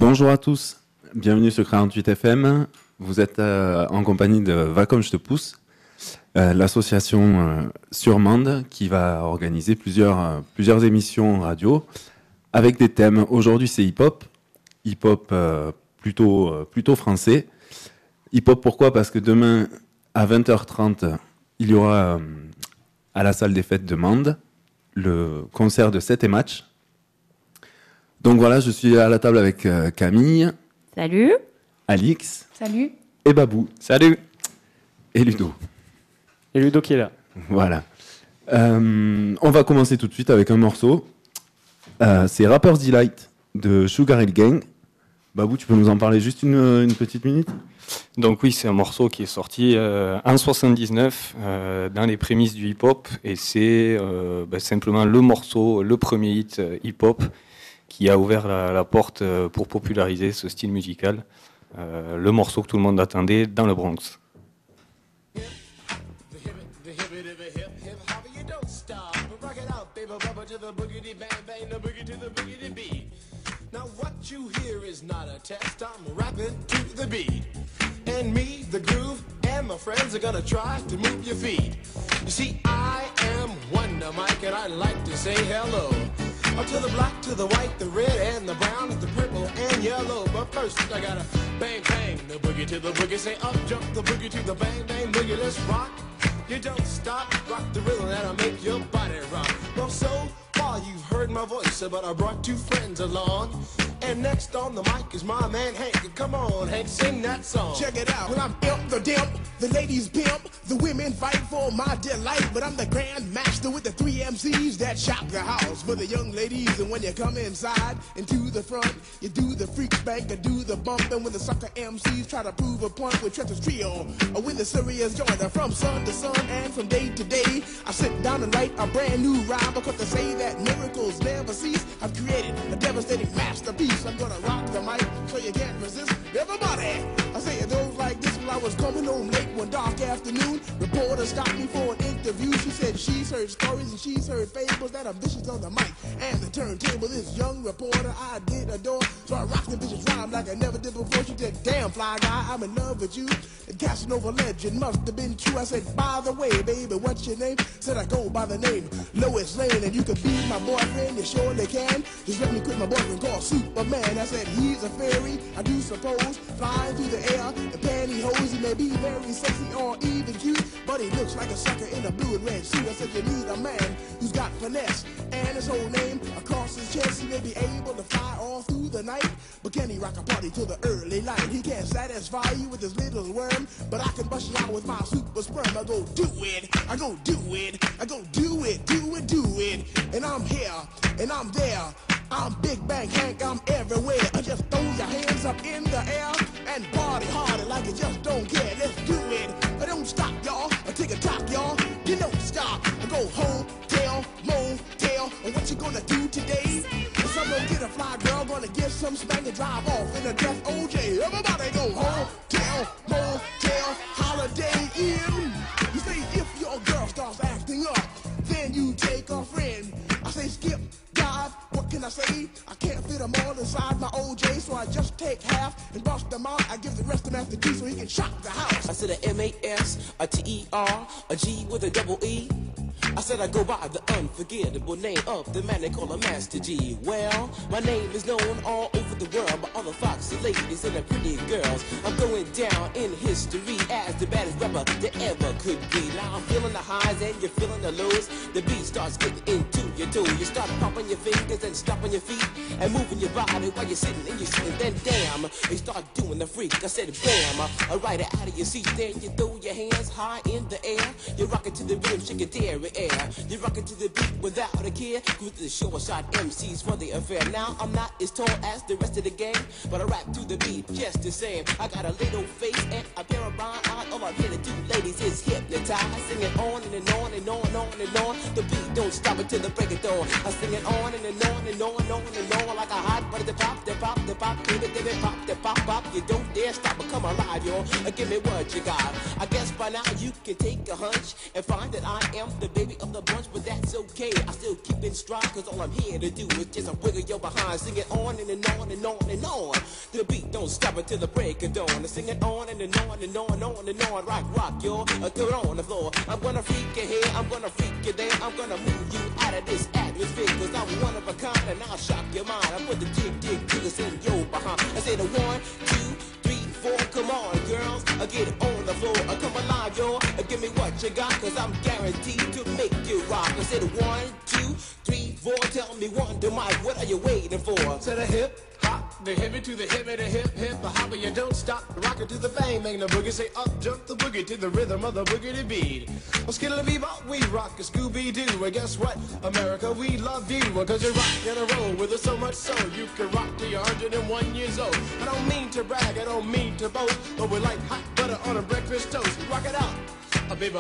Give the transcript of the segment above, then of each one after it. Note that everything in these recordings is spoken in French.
Bonjour à tous, bienvenue sur 48 FM. Vous êtes en compagnie de Va comme je te pousse, l'association sur Mende qui va organiser plusieurs émissions radio avec des thèmes. Aujourd'hui c'est hip-hop plutôt français. Hip-hop pourquoi ? Parce que demain à 20h30, il y aura à la salle des fêtes de Mende le concert de 7 et Match. Donc voilà, je suis à la table avec Camille. Salut. Alix. Salut. Et Babou. Salut. Et Ludo. Et Ludo qui est là. Voilà. On va commencer tout de suite avec un morceau. C'est Rapper's Delight de Sugar Hill Gang. Babou, tu peux nous en parler juste une petite minute ? Donc oui, c'est un morceau qui est sorti en 79 dans les prémices du hip-hop. Et c'est simplement le premier hit hip-hop qui a ouvert la porte pour populariser ce style musical. Le morceau que tout le monde attendait dans le Bronx. Now what you hear is not a test, I'm rapping to the beat. And me, the groove, and my friends are gonna try to move your feet. You see, I am Wonder Mike and I like to say hello. Up to the black, to the white, the red, and the brown, the purple, and yellow. But first I gotta bang, bang, the boogie to the boogie. Say up, jump the boogie to the bang, bang, boogie, let's rock. You don't stop, rock the rhythm that'll make your body rock. Well, so far you've heard my voice, but I brought two friends along. And next on the mic is my man Hank. Come on, Hank, sing that song. Check it out. Well, I'm imp the dimp, the ladies pimp, the women fight for my delight. But I'm the grand master with the 3 MCs that shock the house for the young ladies. And when you come inside and to the front, you do the freak spank and do the bump. And when the sucker MCs try to prove a point with Trent's Trio, or when the serious joiner from sun to sun and from day to day, I sit down and write a brand new rhyme because they say that miracles never cease. I've created a devastating masterpiece. I'm gonna rock the mic so you can't resist. Everybody, I say it goes like this. When I was coming home late one dark afternoon, reporter stopped me for an interview. She said she's heard stories and she's heard fables that are vicious on the mic and the turntable. This young reporter I did adore, so I rocked the vicious rhyme like I never did before. She said, damn fly guy, I'm in love with you. And Casanova legend must have been true. I said, by the way, baby, what's your name? Said I go by the name Lois Lane, and you can be my boyfriend, you surely can. Just let me quit my boyfriend called Superman. I said, he's a fairy, I do suppose, flying through the air in pantyhose. He may be very sexy or even cute, but he looks like a sucker in a blue and red suit. I said, you need a man who's got finesse, and his whole name across his chest. He may be able to fly all through the night, but can he rock a party till the early light? He can't satisfy you with his little worm, but I can bust you out with my super sperm. I go do it, I go do it, I go do it, do it, do it. And I'm here, and I'm there. I'm Big Bang Hank, I'm everywhere. I just throw your hands up in the air and party harder like you just don't care. Let's do it. I don't stop, y'all. I take a top, y'all. You don't stop. I go hotel, motel. And what you gonna do today? Someone get a fly girl, gonna get some spank and drive off in a death OJ. Everybody go hotel, motel, Holiday Inn. You say if your girl starts acting up, then you take a friend. I say skip, dive, what can I say? I can't fit them all inside my OJ, so I just take half and bust them out. I give the rest to Master G so he can shock the house. I said a M-A-S, a T-E-R, a G with a double E. I said I go by the unforgettable name of the man they call a Master G. Well, my name is known all over the world by all the foxy ladies and the pretty girls. I'm going down in history as the baddest rapper that ever could be. Now I'm feeling the highs and you're feeling the lows. The beat starts getting into your toe. You start popping your fingers and stomping your feet and moving your body while you're sitting and you're sitting. Then damn, you start doing the freak. I said bam, I ride it out of your seat. Then you throw your hands high in the air. You rock it to the rhythm, shake it dairy air. You rock it to the beat without a care. Cruise to the show, I shot MCs for the affair. Now I'm not as tall as the rest of the gang, but I rap to the beat just the same. I got a little face and a pair of rhyme all I'm here to do, ladies, is hypnotize. Sing it on and on and on and on and on. The beat don't stop until the break of dawn. I sing it on and on and on and on and on like a hot butter. The pop, baby, pop. You don't dare stop or come alive, y'all. Give me what you got. I guess by now you can take a hunch and find that I am the baby of the bunch, but that's okay. I still keep in stride, cause all I'm here to do is just a wiggle your behind. Sing it on and on and on and on. The beat don't stop until the break of dawn. I sing it on and on and on and on and on. Rock, y'all. Throw it on the floor. I'm gonna freak you here, I'm gonna freak you there. I'm gonna move you out of this atmosphere, cause I'm one of a kind and I'll shock your mind. I put the jiggers in your behind. I say the 1, 2, 3, 4, come on, girls, get it on the floor. Come alive, y'all, give me what you got, cause I'm guaranteed to make you rock. I said 1, 2, 3, 4, tell me Wonder Mike, what are you waiting for? To the hip, hop, the hippie to the hippie, the hip, the hopper, you don't stop. Rock it to the bang, bang the boogie, say up, jump the boogie to the rhythm of the boogie beat. Well, skittle bebop, we rock a Scooby-Doo, and guess what? America, we love you, cause you rock in a roll with us so much so, you can rock till you're 101 years old. I don't mean to brag, I don't mean to boast, but we're like hot butter on a breakfast toast. Rock it out, a baby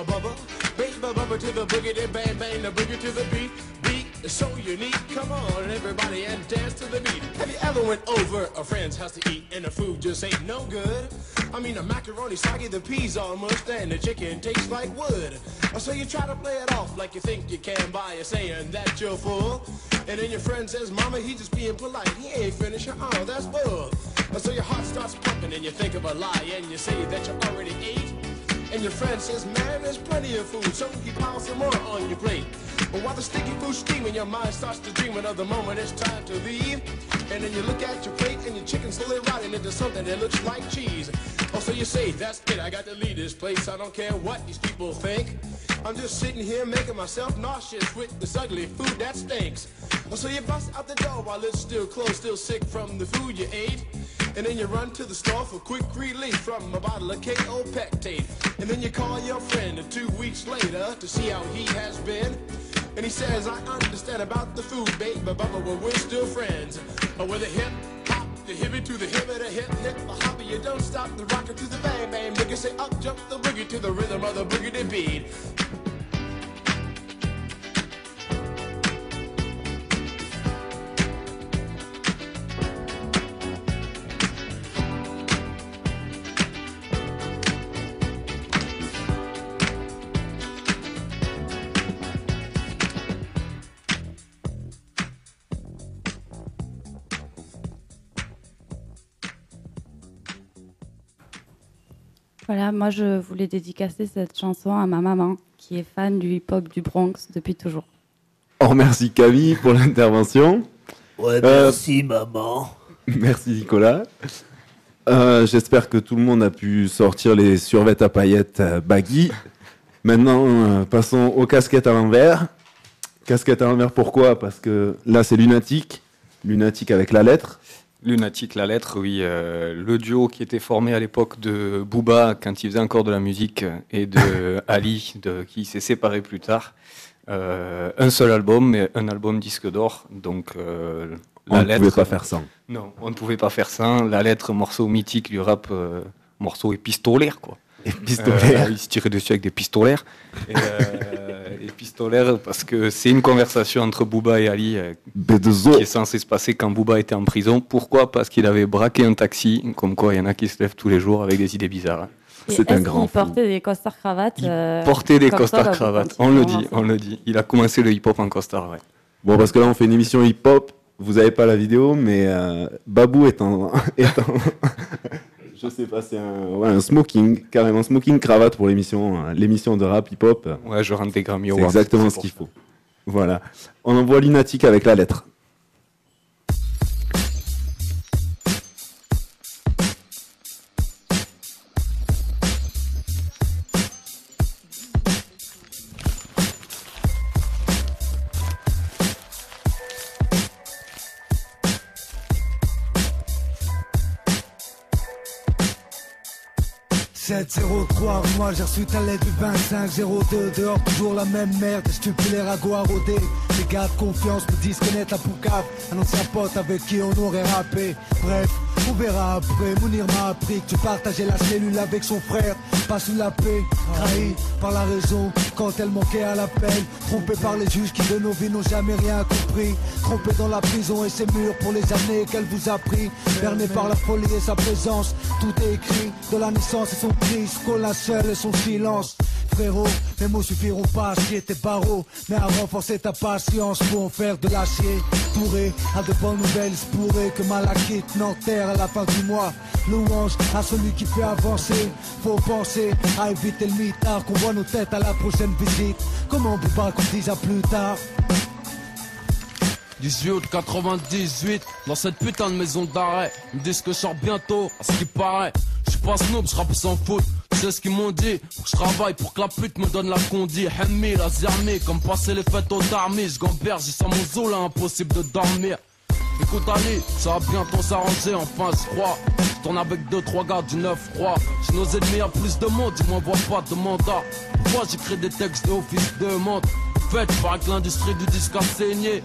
bubba to the boogie, then bang, bang the boogie to the beat. It's so unique, come on everybody and dance to the beat. Have you ever went over a friend's house to eat and the food just ain't no good? I mean the macaroni soggy, the peas all mushed and the chicken tastes like wood. So you try to play it off like you think you can by saying that you're full. And then your friend says, mama, he just being polite, he ain't finished, oh, that's bull. So your heart starts pumping and you think of a lie and you say that you already ate. And your friend says, man, there's plenty of food, so he piles some more on your plate. But while the sticky food's steaming, your mind starts to dreaming of the moment it's time to leave. And then you look at your plate and your chicken's slowly rotting into something that looks like cheese. Oh, so you say, that's it, I got to leave this place, I don't care what these people think. I'm just sitting here making myself nauseous with this ugly food that stinks. Oh, so you bust out the door while it's still closed, still sick from the food you ate. And then you run to the store for quick relief from a bottle of KO Pectate. And then you call your friend 2 weeks later to see how he has been. And he says, I understand about the food, babe, but we're still friends. With a hip, hop, the hippie to the hippie, the hip, the hopper, you don't stop the rocker to the bang, bang. Boogie say up, jump the boogie to the rhythm of the boogie beat. Voilà, moi je voulais dédicacer cette chanson à ma maman qui est fan du hip-hop du Bronx depuis toujours. On remercie Camille pour l'intervention. Ouais, merci maman. Merci Nicolas. J'espère que tout le monde a pu sortir les survêtements à paillettes baggy. Maintenant, passons aux casquettes à l'envers. Casquettes à l'envers, pourquoi ? Parce que là, c'est Lunatic. Lunatic avec la lettre. Lunatic, la lettre, oui. Le duo qui était formé à l'époque de Booba, quand il faisait encore de la musique, et de Ali, qui s'est séparé plus tard. Un seul album, mais un album disque d'or. Donc, on ne pouvait pas faire sans. Non, on ne pouvait pas faire sans. La lettre, morceau mythique du rap, morceau épistolaire, quoi. Épistolaire. Il se tirait dessus avec des pistolaires. Épistolaire parce que c'est une conversation entre Booba et Ali qui est censée se passer quand Booba était en prison. Pourquoi ? Parce qu'il avait braqué un taxi. Comme quoi, il y en a qui se lèvent tous les jours avec des idées bizarres. C'est un grand fou. Il portait des costards cravates. Il portait des costards cravates. On le dit. Il a commencé le hip-hop en costard, ouais. Bon, parce que là, on fait une émission hip-hop. Vous n'avez pas la vidéo, mais Babou est en je sais pas, c'est un smoking, carrément smoking cravate pour l'émission de rap hip-hop. Ouais, je rentre des Grammy Awards. C'est exactement ce qu'il faut. Voilà. On envoie Lunatic avec la lettre. Moi j'ai reçu ta lettre du 25-02. Dehors toujours la même merde, je tue plus les ragots à rôder. Les gars de confiance me disent connaître la poucave. Un ancien pote avec qui on aurait rappé. Bref, On verra après, Mounir m'a appris que tu partageais la cellule avec son frère. Pas sous la paix, trahi par la raison quand elle manquait à l'appel. Trompé par les juges qui de nos vies n'ont jamais rien compris. Trompé dans la prison et ses murs pour les années qu'elle vous a pris. Berné par la folie et sa présence, tout est écrit. De la naissance et son cri, Scola seul et son silence. Frérot, mes mots suffiront pas à scier tes barreaux, mais à renforcer ta patience pour en faire de l'acier. Touré à de bonnes nouvelles, il se pourrait que Malakite n'enterre à la fin du mois. Louange à celui qui fait avancer. Faut penser à éviter le mitard, qu'on voit nos têtes à la prochaine visite. Comment on peut pas qu'on dise à plus tard? 18 août 98, dans cette putain de maison d'arrêt. Ils me disent que je sors bientôt, à ce qui paraît. Je suis pas snob, je rappe sans faute. C'est ce qu'ils m'ont dit, faut que je travaille pour que la pute me donne la condi. Hemmi, la zermi, comme passer les fêtes aux darmis. Je gamberge, j'ai ça mon zoo là, impossible de dormir. Écoute Ali, ça va bientôt s'arranger, enfin je crois. Je tourne avec 2-3 gars du 9-3. J'ai nos ennemis, y'a plus de monde, ils m'envoient pas de mandat. Pourquoi j'écris des textes de office de montre? En fait, paraît que l'industrie du disque a saigné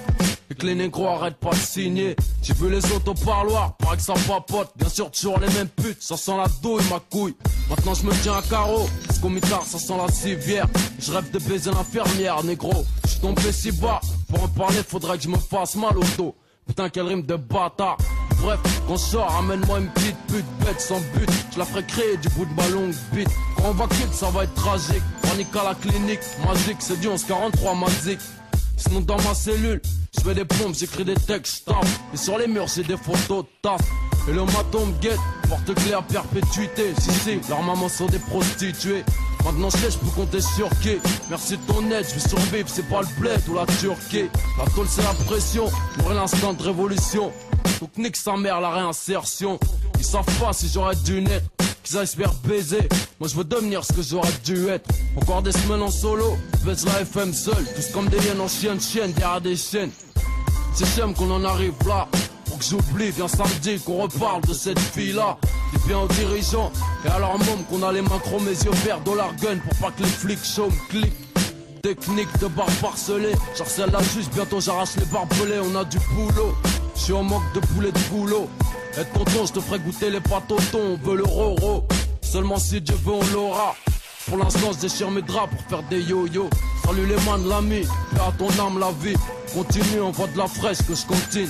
et que les négros arrêtent pas de signer. J'ai vu les autres au parloir, paraît que ça papote. Bien sûr toujours les mêmes putes, ça sent la douille ma couille. Maintenant je me tiens à carreau, parce qu'au mitard ça sent la civière. Je rêve de baiser l'infirmière, négro. Je suis tombé si bas, pour en parler faudrait que je me fasse mal au dos. Putain quelle rime de bâtard. Bref, quand je sors, ramène-moi une petite pute bête sans but. Je la ferai créer du bout de ma longue bite. Quand on va quitter, ça va être tragique. Panique à la clinique, magique, c'est du 1143 magique. Sinon dans ma cellule, je fais des pompes, j'écris des textes, je tape. Et sur les murs, j'ai des photos de tasse. Et le maton me guette, porte-clés à perpétuité. Si, leurs mamans sont des prostituées. Maintenant je sais, je peux compter sur qui. Merci de ton aide, je vais survivre, c'est pas le bled ou la Turquie. La tôle c'est la pression, pour l'instant de révolution. Donc nique sa mère la réinsertion. Ils savent pas si j'aurais dû naître, qu'ils aillent se faire baiser. Moi je veux devenir ce que j'aurais dû être. Encore des semaines en solo, baisse la FM seul. Tous comme des liens en chienne derrière des chaînes. C'est j'aime qu'on en arrive là. Pour que j'oublie, viens samedi qu'on reparle de cette fille-là. Dis bien aux dirigeants et à leur môme qu'on a les mains chromées, yeux verts, dollar gun pour pas que les flics chôment, cliquent. Technique de barre parcelée, j'harcèle la juge, bientôt j'arrache les barbelés, on a du boulot. Je suis en manque de poulet de boulot. Et tonton, je te ferai goûter les pâtes au thon, on veut le roro. Seulement si Dieu veut, on l'aura. Pour l'instant, je déchire mes draps pour faire des yo-yo. Salut les man, l'ami, fais à ton âme la vie. Continue, on voit de la fraîche que je continue.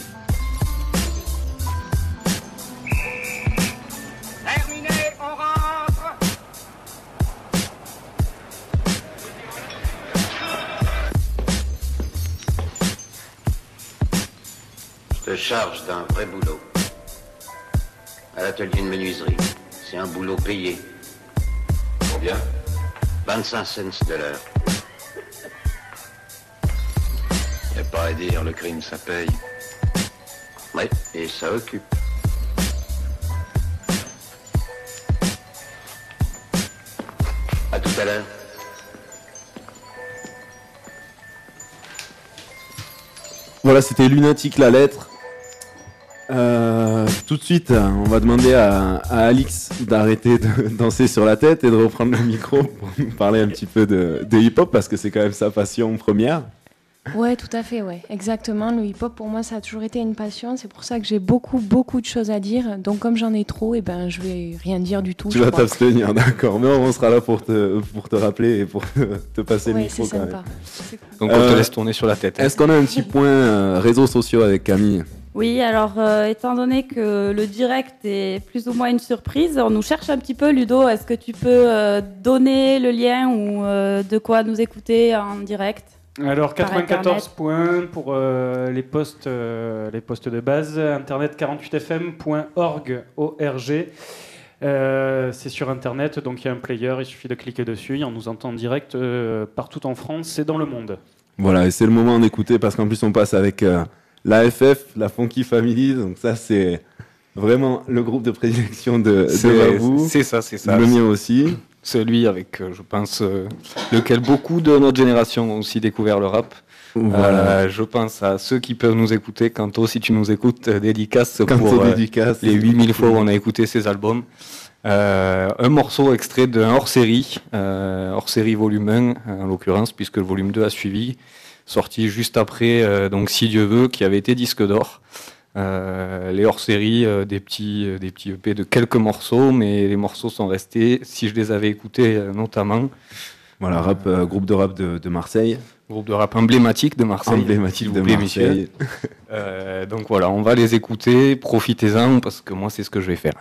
Terminé, on rentre. Je te charge d'un vrai boulot. À l'atelier de menuiserie. C'est un boulot payé. Combien? 25 cents de l'heure. Y a pas à dire, le crime ça paye. Ouais, et ça occupe. À tout à l'heure. Voilà, c'était Lunatique la lettre. Tout de suite, on va demander à Alix d'arrêter de danser sur la tête et de reprendre le micro pour nous parler un petit peu de hip-hop parce que c'est quand même sa passion première. Ouais, tout à fait, ouais, exactement. Le hip-hop, pour moi, ça a toujours été une passion. C'est pour ça que j'ai beaucoup de choses à dire. Donc, comme j'en ai trop, eh ben, je vais rien dire du tout. Tu vas t'abstenir, d'accord. Mais on sera là pour te rappeler et pour te passer le micro quand même. Donc, on te laisse tourner sur la tête. Est-ce qu'on a un petit point réseaux sociaux avec Camille ? Oui, alors étant donné que le direct est plus ou moins une surprise, on nous cherche un petit peu, Ludo. Est-ce que tu peux donner le lien ou de quoi nous écouter en direct ? Alors 94 points pour les postes de base, internet 48fm.org, ORG. C'est sur internet, donc il y a un player, il suffit de cliquer dessus, on nous entend en direct partout en France et dans le monde. Voilà, et c'est le moment d'écouter parce qu'en plus on passe avec l'AFF, la Funky Family, donc ça c'est vraiment le groupe de prédilection de Babou. C'est ça. Le mien aussi. Celui avec, je pense, lequel beaucoup de notre génération ont aussi découvert le rap. Voilà. Je pense à ceux qui peuvent nous écouter. Kanto, si tu nous écoutes, dédicace pour dédicace, les 8000 fois où on a écouté ces albums. Un morceau extrait d'un hors-série volume 1, en l'occurrence, puisque le volume 2 a suivi, sorti juste après, donc Si Dieu veut, qui avait été disque d'or. Les hors-séries, des petits EP de quelques morceaux, mais les morceaux sont restés. Si je les avais écoutés notamment. Voilà, groupe de rap de Marseille. Groupe de rap emblématique de Marseille. Emblématique de Marseille. Donc voilà, on va les écouter, profitez-en, parce que moi c'est ce que je vais faire.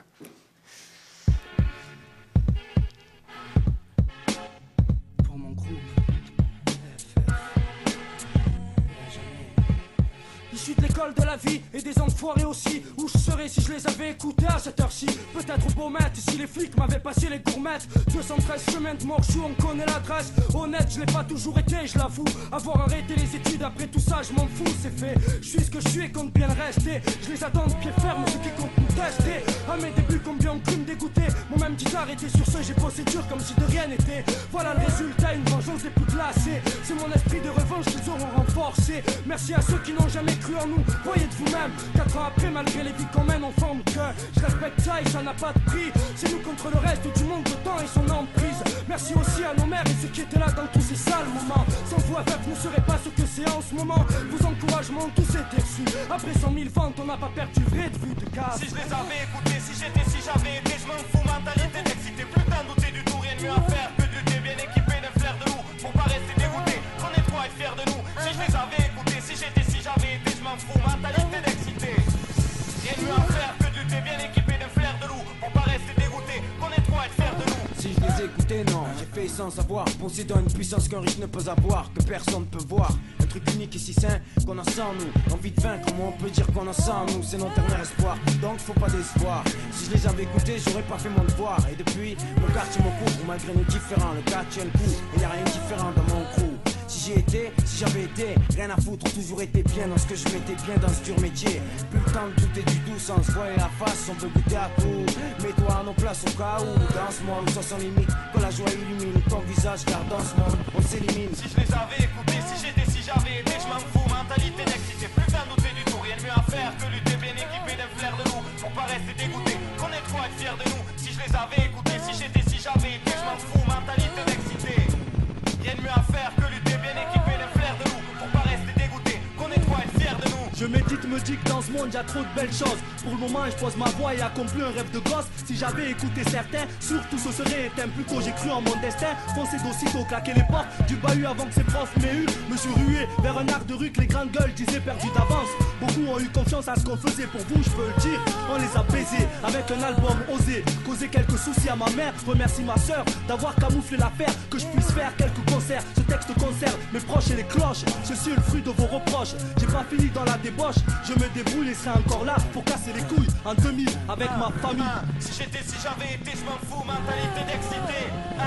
De l'école de la vie et des enfoirés aussi. Où je serais si je les avais écoutés à cette heure-ci? Peut-être au Beaumet si les flics m'avaient passé les gourmettes. 213 chemins de Morchou, on connaît l'adresse. Honnête, je l'ai pas toujours été, je l'avoue. Avoir arrêté les études après tout ça, je m'en fous, c'est fait. Je suis ce que je suis et compte bien le rester. Je les attends de pied ferme, ceux qui comptent nous tester. À mes débuts, combien ont cru me dégoûter. Mon même dit arrêté sur ce, j'ai bossé dur comme si de rien n'était. Voilà le résultat, une vengeance des plus glacée. C'est mon esprit de revanche qu'ils auront renforcé. Merci à ceux qui n'ont jamais cru en nous, voyez de vous-même. 4 ans après, malgré les vies qu'on mène, on forme que je respecte ça et ça n'a pas de prix. C'est nous contre le reste du monde, le temps et son emprise. Merci aussi à nos mères et ceux qui étaient là dans tous ces sales moments. Sans vous avec, je ne serais pas ce que c'est en ce moment. Vos encouragements, tous étaient reçus. Après 100 000 ventes, on n'a pas perdu le vrai de vue de gaz. Si je les avais écoutés, si j'avais été, je m'en fous, mentalité d'excité. Plus d'un douter du tout, rien de mieux à faire que de lutter bien équipé d'un flair de loup. Pour pas rester dégoûté, qu'on est trop à être fier de nous. Si je les avais écoutés, si j'avais été, je m'en fous, mentalité d'excité. Rien de mieux à faire que de lutter bien équipé d'un flair de loup. Pour pas rester dégoûté, qu'on est trop à être fier de nous. Si je les écoutais, non, j'ai fait sans savoir. Possédant une puissance qu'un riche ne peut avoir, que personne ne peut voir. Un truc unique et si sain qu'on a sans nous. Envie de vaincre, comment on peut dire qu'on a sans nous? C'est notre dernier espoir, donc faut pas d'espoir. Si je les avais écoutés, j'aurais pas fait mon devoir. Et depuis, mon quartier me couvre, malgré nos différents. Le gars tient le coup, et y a rien de différent dans mon crew. Si j'y étais, si j'avais été, rien à foutre, toujours été bien dans ce que je mettais bien dans ce dur métier. Plus le temps de douter du tout sans se voiler la face, on peut goûter à tout. Mets-toi à nos places au cas où, dans ce monde, sans sans limite, quand la joie illumine ton visage, car dans ce monde, on s'élimine. Si je les avais écoutés, si j'avais été, je m'en fous, mentalité d'excité. Plus d'un douter du tout, rien de mieux à faire que lutter bien équipé d'un flair de loup. Pour pas rester dégoûté, qu'on est trop à être fier de nous. Si je les avais écoutés, si j'avais été, je m'en fous, mentalité d'excité. Rien de mieux à faire que lutter bien équipé d'un flair de loup. Pour pas rester dégoûté, qu'on est trop à être fier de nous. Je médite, me dis que dans ce monde y a trop de belles choses. Pour le moment je pose ma voix et accomplis un rêve de gosse. Si j'avais écouté certains, surtout ce serait éteint. Plus tôt j'ai cru en mon destin, foncé d'aussitôt claquer les portes du bahut avant que ses profs m'aient eu. Me suis rué vers un art de rue que les grandes gueules disaient perdu d'avance. Beaucoup ont eu confiance à ce qu'on faisait pour vous, je peux le dire. On les a baisés avec un album osé. Causé quelques soucis à ma mère, remercie ma soeur d'avoir camouflé l'affaire. Que je puisse faire quelques concerts, ce texte conserve mes proches et les cloches. Ceci est le fruit de vos reproches. J'ai pas fini dans la débauche, je me débrouille et serai encore là pour casser les couilles en 2000 avec ma famille. Si j'avais été, je m'en fous, mentalité d'excité.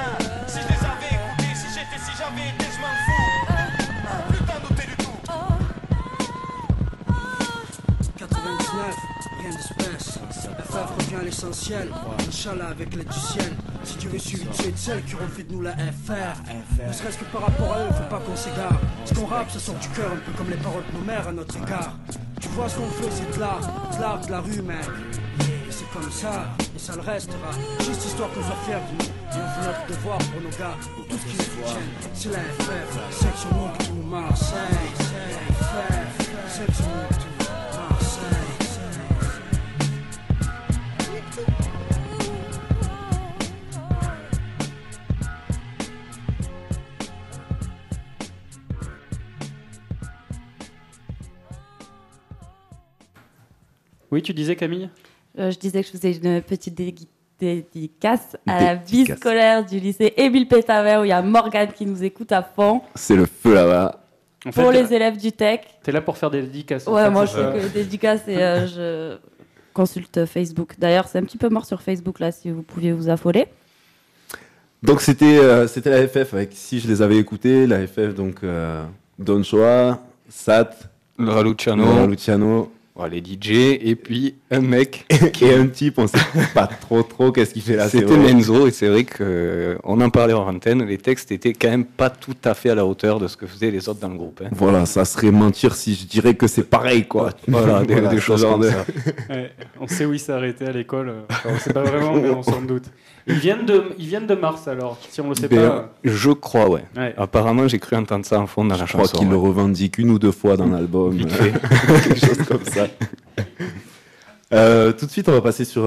Si je les avais écoutés, si j'avais été, je m'en fous. Plus d'un douter du tout. 99, rien d'espèce. FF revient à l'essentiel. Inch'Allah avec l'aide du ciel. Si Dieu veut suivre, tu es de celles qui auront fait de nous la FR. Ne serait-ce que par rapport à eux, faut pas qu'on s'égare. Ce qu'on rappe, ça sort du cœur, un peu comme les paroles de nos mères à notre égard. Tu vois ce qu'on fait, c'est de l'art de la rue, mec. Et c'est comme ça, et ça le restera. Juste histoire qu'on soit fiers de nous. Et on fait notre devoir pour nos gars, pour tout ce qui nous soutiennent. C'est la FF, section Mouk tout Marseille. Section Mouk tout Marseille. Oui, tu disais Camille ? Je disais que je faisais une petite dédicace à la vie scolaire du lycée Émile Pétavert où il y a Morgane qui nous écoute à fond. C'est le feu là-bas. En fait, pour les élèves du tech. T'es là pour faire des dédicaces. Ouais, moi je fais que des dédicaces et je consulte Facebook. D'ailleurs, c'est un petit peu mort sur Facebook là, si vous pouviez vous affoler. Donc c'était la FF avec Si je les avais écoutés, la FF donc Don Choa, Sat, Laura Luciano. Les DJ, et puis un mec et un type, on sait pas trop qu'est-ce qu'il fait là. C'était Menzo, et c'est vrai qu'on en parlait en antenne, les textes étaient quand même pas tout à fait à la hauteur de ce que faisaient les autres dans le groupe. Hein. Voilà, ça serait mentir si je dirais que c'est pareil, quoi. Voilà, des choses comme ça. Ouais, on sait où il s'est arrêté à l'école, on sait pas vraiment, mais on s'en doute. Ils viennent de Mars alors, si on le sait pas. Je crois, ouais. Apparemment, j'ai cru entendre ça en fond dans la chanson. Je crois qu'il le revendique une ou deux fois dans l'album. Quelque chose comme ça. Tout de suite, on va passer sur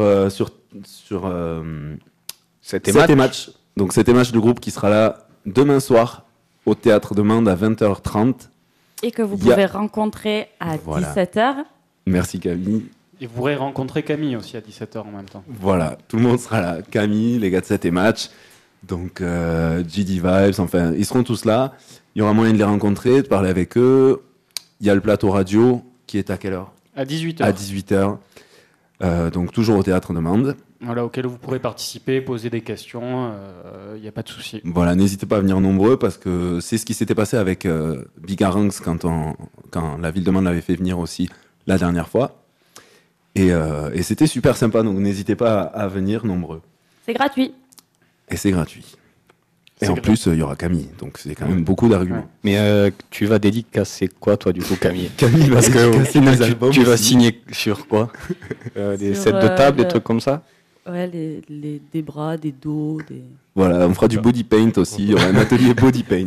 7 matchs. Donc 7 matchs de groupe qui sera là demain soir au Théâtre de Mende à 20h30. Et que vous pouvez rencontrer à 17h. Merci Camille. Et vous pourrez rencontrer Camille aussi à 17h en même temps. Voilà, tout le monde sera là. Camille, les gars de 7 matchs, donc GD Vibes, enfin, ils seront tous là. Il y aura moyen de les rencontrer, de parler avec eux. Il y a le plateau radio qui est à quelle heure ? À 18h. À 18h. Donc toujours au Théâtre de Mende. Voilà, auquel vous pourrez participer, poser des questions, il n'y a pas de souci. Voilà, n'hésitez pas à venir nombreux parce que c'est ce qui s'était passé avec Bigarranx quand la ville de Mende l'avait fait venir aussi la dernière fois. Et c'était super sympa, donc n'hésitez pas à venir nombreux. C'est gratuit. Et c'est gratuit. Et en plus, il y aura Camille, donc c'est quand même beaucoup d'arguments. Mais tu vas dédicacer quoi, toi, du coup, Camille? Camille, parce que tu vas signer sur quoi? Des sets de table, des trucs comme ça? Ouais, des bras, des dos, des... Voilà, on fera du body paint aussi, il y aura un atelier body paint.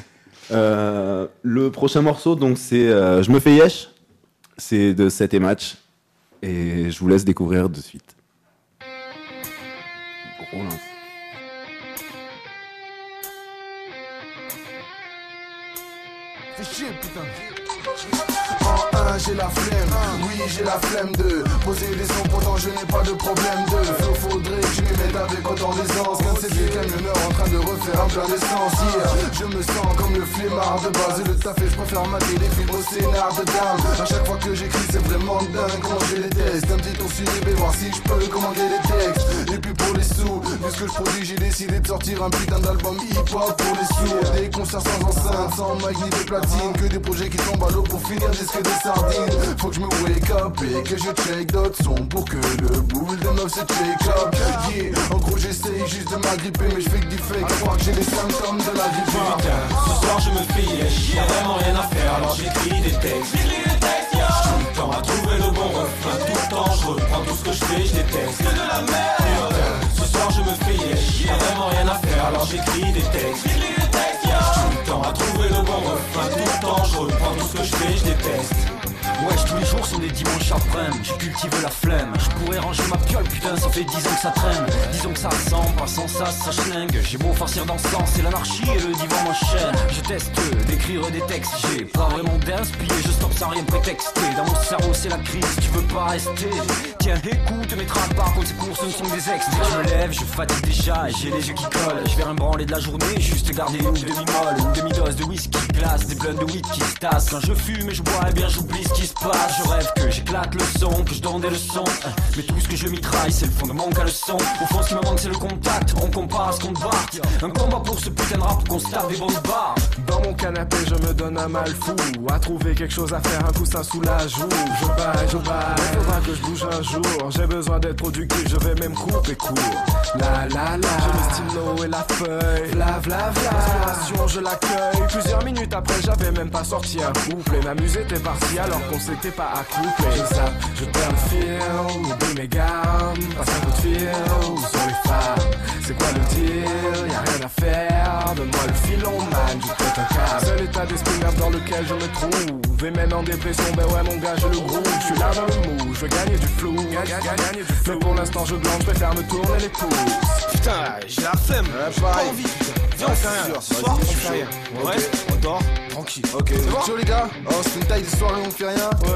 Le prochain morceau, donc c'est Je me fais yesh, c'est de 7 match, et je vous laisse découvrir de suite. Gros lance. Fais chier, putain. En 1, j'ai la flemme. Oui, j'ai la flemme de poser des sons, pourtant je n'ai pas de problème de flow. Faudrait que je m'y mette avec autant d'aisance qu'un CV camionneur en train de refaire un plein d'essence. Je me sens comme le flemmard de base. Le taf et je préfère mater les films au scénar de dame. À chaque fois que j'écris, c'est vraiment dingue. Comment je les teste, un petit tour sur eBay, voir si je peux commander les textes. Et puis pour les sous, vu ce que je produis, j'ai décidé de sortir un putain d'album hip-hop pour les sourds. Des concerts sans enceinte, sans mic ni de platine. Que des projets qui tombent à l'eau pour finir disque de sardines. Faut que je me wake up et que je check d'autres sons pour que le boule de meuf se check up. Yeah, en gros j'essaye juste de m'agripper, mais je fais que du fake à croire que j'ai les symptômes de la grippe. Ce soir je me fais yesh, y'a vraiment rien à faire, alors j'écris des textes. Tout le temps à trouver le bon refrain, tout le temps je reprends tout ce que je fais, je déteste. Que de la merde. Ce soir je me fais yesh, y'a vraiment rien à faire, alors j'écris des textes. Tout le temps à trouver le bon refrain, tout le temps je reprends tout ce que je fais, je déteste. Wesh, tous les jours sont des dimanches après-midi. J'ai cultivé la flemme. Je pourrais ranger ma piole, putain, ça fait 10 ans que ça traîne. Disons que ça ressemble, pas sans ça schlingue. J'ai beau farcir dans le sens, c'est l'anarchie et le divan m'enchaîne. Je teste d'écrire des textes, j'ai pas vraiment d'inspiré. Je stoppe sans rien prétexter. Dans mon cerveau, c'est la crise, tu veux pas rester. Tiens, écoute mes tracks, par contre, ces courses ne sont que des ex. Dès que je me lève, je fatigue déjà et j'ai les yeux qui collent. Je vais un branler de la journée, juste garder une demi-molle. Une demi-dose de whisky glace, des blunts de weed qui se tassent. Quand je fume et je bois, eh bien j'oublie ce qui se passe. Je rêve que j'éclate le son, que je donne des leçons. Mais tout ce que je mitraille, c'est le fond de mon caleçon. Au fond, ce qui me manque, c'est le contact. On compare à ce qu'on bat. Un combat pour ce putain de rap, qu'on se tape des bonnes barres. Dans mon canapé, je me donne un mal fou. À trouver quelque chose à faire, un coussin sous la joue. Je baille, faudra que je bouge un jour. J'ai besoin d'être productif, je vais même couper court. La la la, j'ai le stylo et la feuille. Vla vla vla, l'inspiration je l'accueille. Plusieurs minutes après, j'avais même pas sorti un couple. Et ma muse était partie alors qu'on s'était pas accoupler. Je zappe, je perds le fil, oublie mes gammes, passe un coup de fil sur les femmes. C'est quoi le deal? Y'a rien à faire, donne-moi le filon man, je pète un câble. C'est l'état d'esprit merde dans lequel je me trouve. Et même en dépression, ben ouais mon gars je le groove. Je suis là dans le mou, je veux gagner du flou. Mais pour l'instant je glande, je préfère me tourner les pouces. Putain, j'ai la flemme, j'ai pas envie. Viens, ce soir on fait rien. Ouais, on dort, tranquille. Ok, c'est bon ciao les gars. Oh, c'est une taille de soirée, on fait rien. Ouais,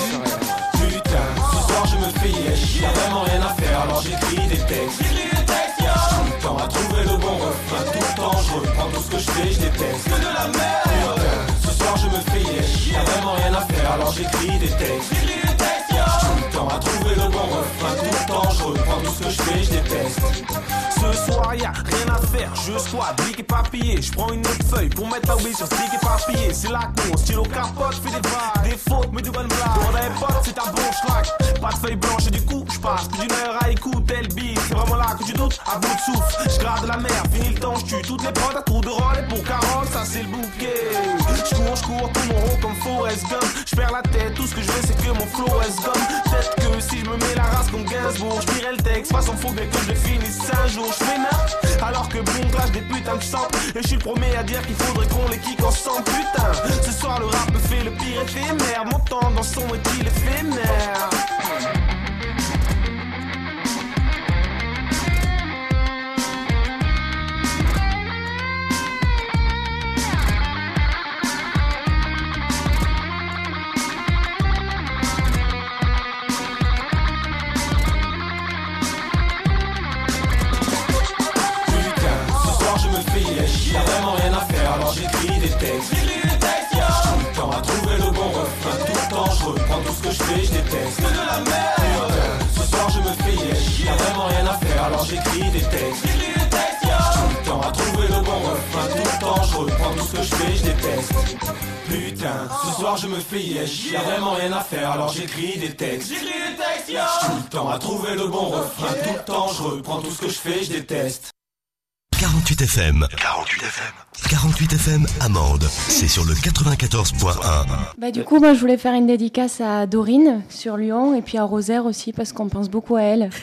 vas-y. Putain, ce soir je me fais yesh, y'a vraiment rien à faire, alors j'écris des textes. Tout le temps à trouver le bon refrain, tout le temps je reprends tout ce que je fais, je déteste. Que de la merde. Putain, ce soir je me fais yesh, y'a vraiment rien à faire, alors j'écris des textes. Tout le temps à trouver le bon refrain, tout le temps je reprends tout ce que je fais, je déteste. Ce soir y'a rien à faire, je squatte, brique et papier. Je prends une autre feuille pour mettre la oui sur stick et papier. C'est la con, stylo capote, fais des vagues, des fautes mais de bonnes blagues. Pour les potes c'est un bon schlag. Pas de feuille blanche et du coup je passe plus d'une heure à écouter le beat. C'est vraiment là que tu doutes, à bout de souffle. Je gratte la mer, fini le temps, je tue toutes les potes à tour de rôle. Et pour 40 ça c'est le bouquet. Je cours tout mon rond comme Forrest Gump. Je perds la tête, tout ce que je veux c'est que mon flow reste gomme. Peut-être que si je me mets la race comme Gainsbourg, je dirais le texte, façon faut bien que je le finisse un jour. Je fais neuf, alors que bon clash des putains de sang. Et je suis le premier à dire qu'il faudrait qu'on les kick en sang. Putain, ce soir le rap me fait le pire éphémère. Mon temps dans son est-il éphémère? ce que je fais, je déteste. Que de la merde. Ce soir je me fais yesh, y'a vraiment rien à faire, alors j'écris des textes. Tout le temps à trouver le bon refrain, tout le temps je reprends tout ce que je fais, je déteste. Putain, ce soir je me fais yesh, y'a vraiment rien à faire, alors j'écris des textes. Tout le temps à trouver le bon refrain, tout le temps je reprends tout ce que je fais, je déteste. 48 FM. 48 FM Amande. C'est sur le 94.1. Bah, du coup, moi, je voulais faire une dédicace à Dorine sur Lyon et puis à Rosaire aussi parce qu'on pense beaucoup à elle.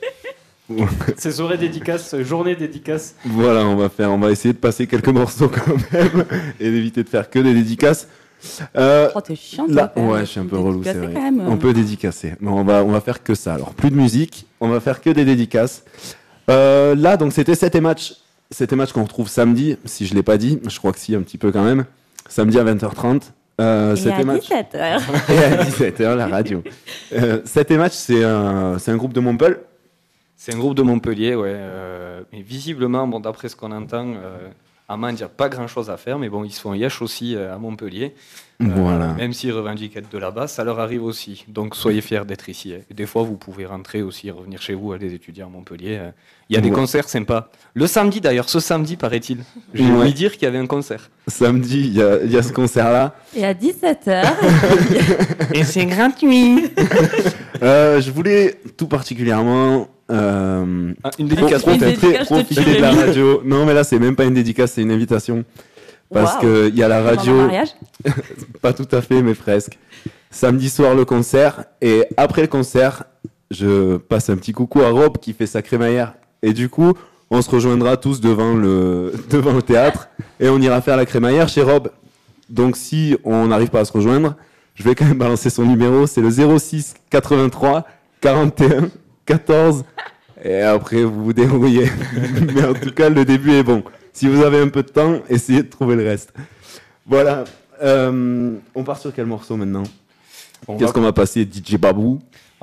C'est soirée dédicace, journée dédicace. Voilà, on va essayer de passer quelques morceaux quand même et d'éviter de faire que des dédicaces. T'es chiant, là, toi, ouais, je suis un peu relou, c'est vrai. quand même. On peut dédicacer, mais on va faire que ça. Alors, plus de musique, on va faire que des dédicaces. Là, donc, c'était 7 matchs. C'était match qu'on retrouve samedi, si je ne l'ai pas dit, je crois que si, un petit peu quand même. Samedi à 20h30. Et à 17h. Et à 17h, la radio. 7 match, c'est un groupe de Montpellier. C'est un groupe de Montpellier, ouais. Mais visiblement, bon, d'après ce qu'on entend, à Mende, il n'y a pas grand-chose à faire, mais bon, ils se font yesh aussi à Montpellier. Voilà. Même s'ils revendiquent être de là-bas, ça leur arrive aussi. Donc soyez fiers d'être ici. Et des fois, vous pouvez rentrer aussi, revenir chez vous, aller étudier à Montpellier. Il y a des concerts sympas. Le samedi, d'ailleurs, ce samedi, paraît-il. J'ai oublié dire qu'il y avait un concert. Samedi, il y a ce concert-là. Et à 17h. Et c'est gratuit. Je voulais tout particulièrement... une dédicace profiter de la radio. Non, mais là, c'est même pas une dédicace, c'est une invitation. Parce qu'il y a la radio. Pas tout à fait, mais presque. Samedi soir, le concert. Et après le concert, je passe un petit coucou à Rob qui fait sa crémaillère. Et du coup, on se rejoindra tous devant le théâtre. Et on ira faire la crémaillère chez Rob. Donc, si on n'arrive pas à se rejoindre, je vais quand même balancer son numéro. C'est le 06 83 41 14. Et après, vous vous débrouillez. Mais en tout cas, le début est bon. Si vous avez un peu de temps, essayez de trouver le reste. Voilà. On part sur quel morceau maintenant ? Qu'est-ce qu'on va passer ? DJ Babou ?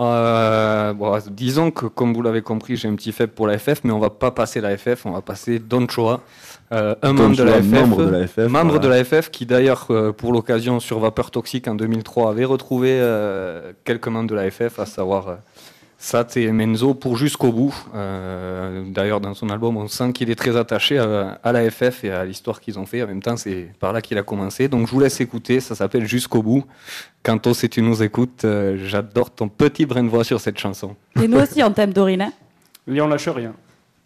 Disons que, comme vous l'avez compris, j'ai un petit faible pour la FF, mais on va pas passer la FF, on va passer Don Choa, membre de la FF, qui d'ailleurs, pour l'occasion, sur Vapeur Toxique en 2003, avait retrouvé quelques membres de la FF, à savoir... Sat et Menzo pour Jusqu'au bout. D'ailleurs, dans son album, on sent qu'il est très attaché à la FF et à l'histoire qu'ils ont fait. En même temps, c'est par là qu'il a commencé. Donc, je vous laisse écouter. Ça s'appelle Jusqu'au bout. Quanto, si tu nous écoutes, j'adore ton petit brin de voix sur cette chanson. Et nous aussi, on t'aime, Dorine. Lyon lâche rien.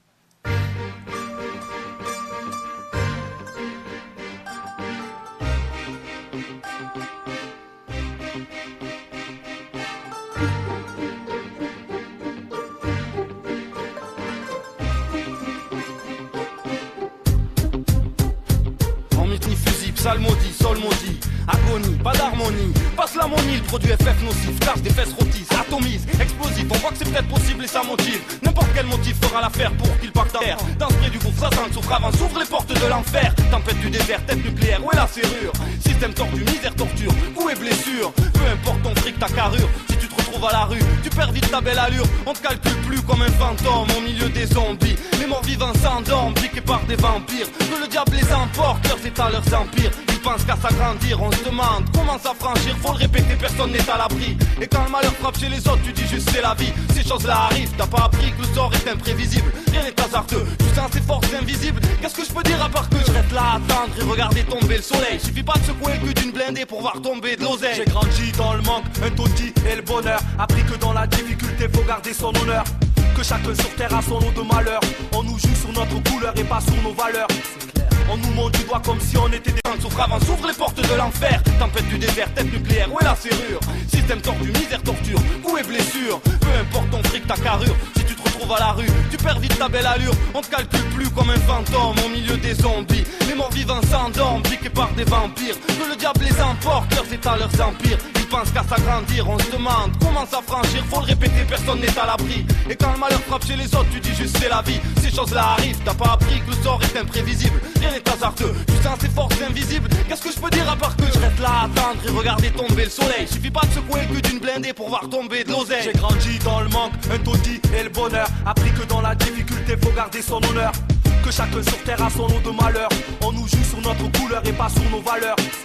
Sale maudit, sol maudit, agonie, pas d'harmonie. Passe l'ammonie, le produit FF nocif, casse des fesses rôties, atomise, explosif. On voit que c'est peut-être possible et ça motive. N'importe quel motif fera l'affaire pour qu'il parte à terre. Dans ce pré du groupe, ça sent souffre avant, s'ouvre les portes de l'enfer. Tempête du désert, tête nucléaire, où est la serrure? Système tordu, misère, torture, coups et blessures. Peu importe ton fric, ta carrure. Si tu te retrouves à la rue, tu perds vite ta belle allure. On te calcule plus comme un fantôme au milieu des zombies. Les morts vivants s'endorment, piqués par des vampires. Que le diable les emporte, leurs états, leurs empires. Ils pensent qu'à s'agrandir, on se demande comment s'affranchir. Faut le répéter, personne n'est à l'abri. Et quand le malheur frappe chez les autres, tu dis juste c'est la vie. Ces choses-là arrivent, t'as pas appris que le sort est imprévisible. Rien n'est hasardeux, tu sens ces forces invisibles. Qu'est-ce que je peux dire à part que je reste là à attendre et regarder tomber le soleil. Suffit pas de secouer le cul d'une blindée pour voir tomber de l'oseille. J'ai grandi dans le manque, un taudis et le bonheur. Appris que dans la difficulté faut garder son honneur. Que chacun sur terre a son lot de malheur. On nous joue sur notre couleur et pas sur nos valeurs. On nous montre du doigt comme si on était des gens souffre avant, s'ouvre les portes de l'enfer. Tempête du désert, tête nucléaire, où est la serrure? Système tordu, misère, torture, coups et blessures. Peu importe ton fric, ta carrure. Si tu te retrouves à la rue, tu perds vite ta belle allure. On te calcule plus comme un fantôme au milieu des zombies. Les morts vivants s'endorment, piqués par des vampires. Que le diable les emporte, leurs états, leurs empires. Ils pensent qu'à s'agrandir, on se demande comment s'affranchir. Faut le répéter, personne n'est à l'abri. Et quand le malheur frappe chez les autres, tu dis juste c'est la vie. Ces choses-là arrivent, t'as pas appris que le sort est imprévisible. Rien n'est hasardeux, tu sens ces forces invisibles. Qu'est-ce que je peux dire à part que je reste là à attendre et regarder tomber le soleil. Suffit pas de secouer le cul d'une blindée pour voir tomber de l'oseille. J'ai grandi dans le manque, un taudis et le bonheur. Appris que dans la difficulté faut garder son honneur. Que chacun sur terre a son lot de malheur. On nous joue sur notre couleur et pas sur nos valeurs.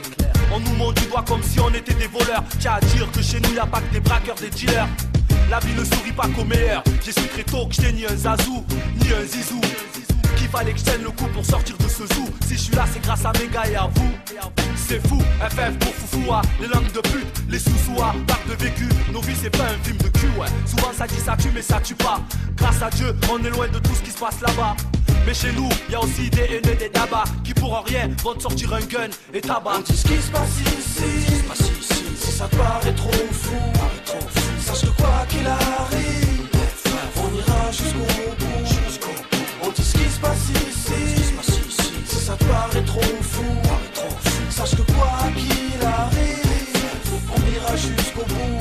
On nous montre du doigt comme si on était des voleurs. Tiens à dire que chez nous y'a pas que des braqueurs, des dealers. La vie ne sourit pas qu'aux meilleurs. J'ai su très tôt que j'étais ni un zazou, ni un zizou. Qu'il fallait que je tienne le coup pour sortir de ce zoo. Si je suis là c'est grâce à mes gars et à vous. C'est fou, FF pour Foufoua. Les langues de pute, les sous-soua. Parc de vécu, nos vies c'est pas un film de cul ouais. Souvent ça dit ça tue mais ça tue pas. Grâce à Dieu, on est loin de tout ce qui se passe là-bas. Mais chez nous, y'a aussi des haineux, des dabas qui pour rien vont te sortir un gun et tabac. On dit ce qui se passe ici, si ça te paraît trop fou, sache que quoi qu'il arrive, on ira jusqu'au bout. On dit ce qui se passe ici, si ça te paraît trop fou, sache que quoi qu'il arrive, on ira jusqu'au bout.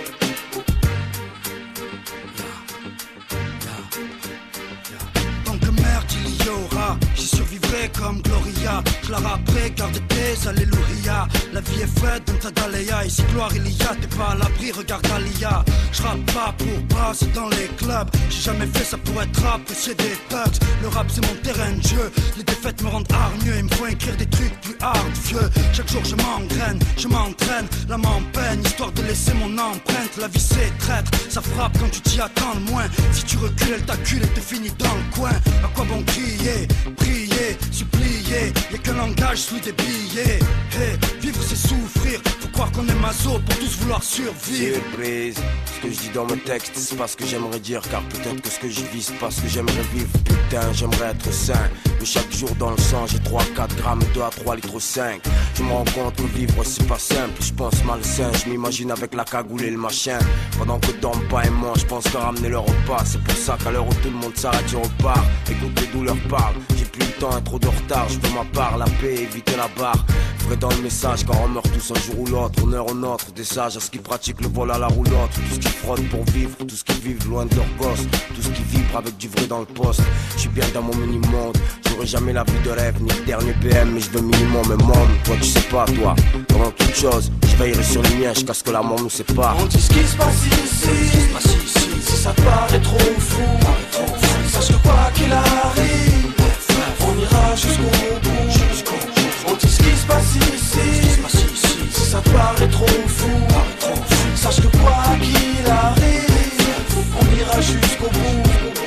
J'y survivrai comme Gloria. Je la rapperai, garde tes alléluia. La vie est faite dans ta daléa. Et si gloire il y a, t'es pas à l'abri, regarde Alia. Je rappe pas pour passer dans les clubs. J'ai jamais fait ça pour être apprécié des thugs. Le rap c'est mon terrain de jeu. Les défaites me rendent hargneux. Il me faut écrire des trucs plus hard, vieux. Chaque jour je m'engraine, je m'entraîne. L'âme en peine, histoire de laisser mon empreinte. La vie c'est traître, ça frappe quand tu t'y attends le moins. Si tu recules, elle t'accule et te finit dans le coin. À quoi bon crier, prier, supplier? Y'a qu'un langage, celui des billets. Hey, vivre c'est souffrir. Faut croire qu'on est maso pour tous vouloir survivre. Surprise, ce que je dis dans mes textes, c'est pas ce que j'aimerais dire. Car peut-être que ce que je vis, c'est pas ce que j'aimerais vivre. Putain, j'aimerais être sain. Mais chaque jour dans le sang, j'ai 3-4 grammes, 2 à 3 litres 5. Je me rends compte que vivre c'est pas simple. Je pense malsain, je m'imagine avec la cagoule et le machin. Pendant que dorment pas et moi, je pense qu'à ramener le repas. C'est pour ça qu'à l'heure où tout le monde s'arrête, je repars. Écoute les douleurs parlent, j'ai plus le temps, trop de retard. Je fais ma part, la paix, éviter la barre. Vrai dans le message, car on meurt tous un jour ou l'autre. Honneur au nôtre, des sages à ceux qui pratiquent le vol à la roulotte. Tout ce qui frottent pour vivre, tout ce qui vivent loin de leur gosse. Tout ce qui vibre avec du vrai dans le poste. Je suis bien dans mon mini-monde, j'aurai jamais la vie de rêve, ni le dernier PM. Mais je veux minimum un monde, toi tu sais pas toi. Pendant toute chose, je veillerai sur les miens, jusqu'à ce que la mort nous sépare. On dit ce qui se passe ici, si ça te paraît trop fou, sache que quoi qu'il arrive, on ira jusqu'au bout. On dit ce qui se passe ici, si ça te paraît trop fou, sache que quoi qu'il arrive, on ira jusqu'au bout.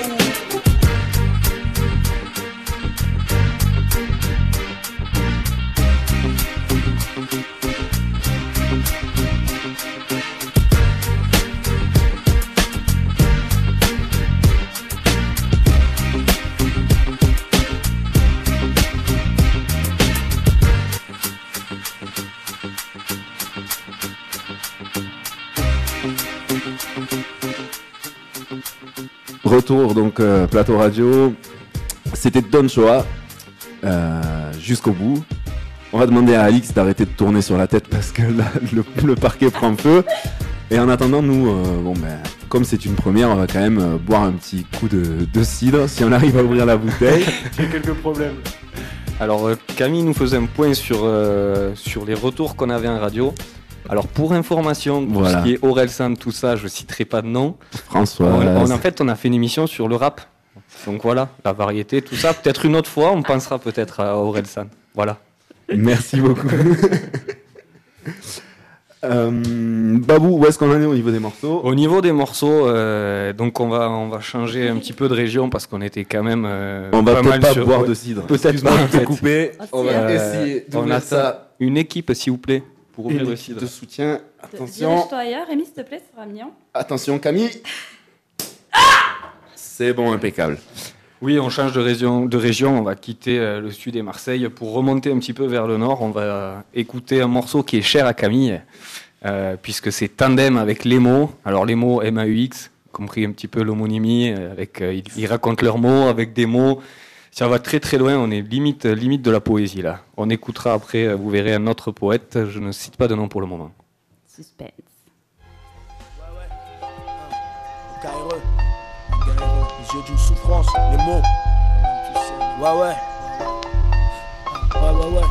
Retour donc plateau radio, c'était Don Choa jusqu'au bout. On va demander à Alix d'arrêter de tourner sur la tête parce que là, le parquet prend feu. Et en attendant, nous, comme c'est une première, on va quand même boire un petit coup de cidre si on arrive à ouvrir la bouteille. J'ai quelques problèmes. Alors Camille nous faisait un point sur les retours qu'on avait en radio. Alors pour information, tout ce qui est Orelsan, tout ça, je citerai pas de nom. François. On a fait une émission sur le rap. Donc voilà, la variété, tout ça. Peut-être une autre fois, on pensera peut-être à Orelsan. Voilà. Merci beaucoup. Babou, où est-ce qu'on en est au niveau des morceaux ? Au niveau des morceaux, donc on va changer un petit peu de région parce qu'on était quand même. On va peut-être pas sur... boire de cidre. Peut-être pas. En fait. Couper. On va essayer on a ça. Une équipe, s'il vous plaît, pour ouvrir le cidre. De soutien. Attention. Dirige-toi ailleurs, Rémi, s'il te plaît, ça sera mignon. Attention, Camille. C'est bon, impeccable. Oui, on change de région, on va quitter le sud et Marseille pour remonter un petit peu vers le nord. On va écouter un morceau qui est cher à Camille, puisque c'est Tandem avec Lemo. Alors Lemo, M-A-U-X, compris un petit peu l'homonymie, avec ils racontent leurs mots avec des mots. Ça va très très loin, on est limite de la poésie là. On écoutera après, vous verrez un autre poète, je ne cite pas de nom pour le moment. Suspense. KRE, les yeux d'une souffrance, les mots. Ouais.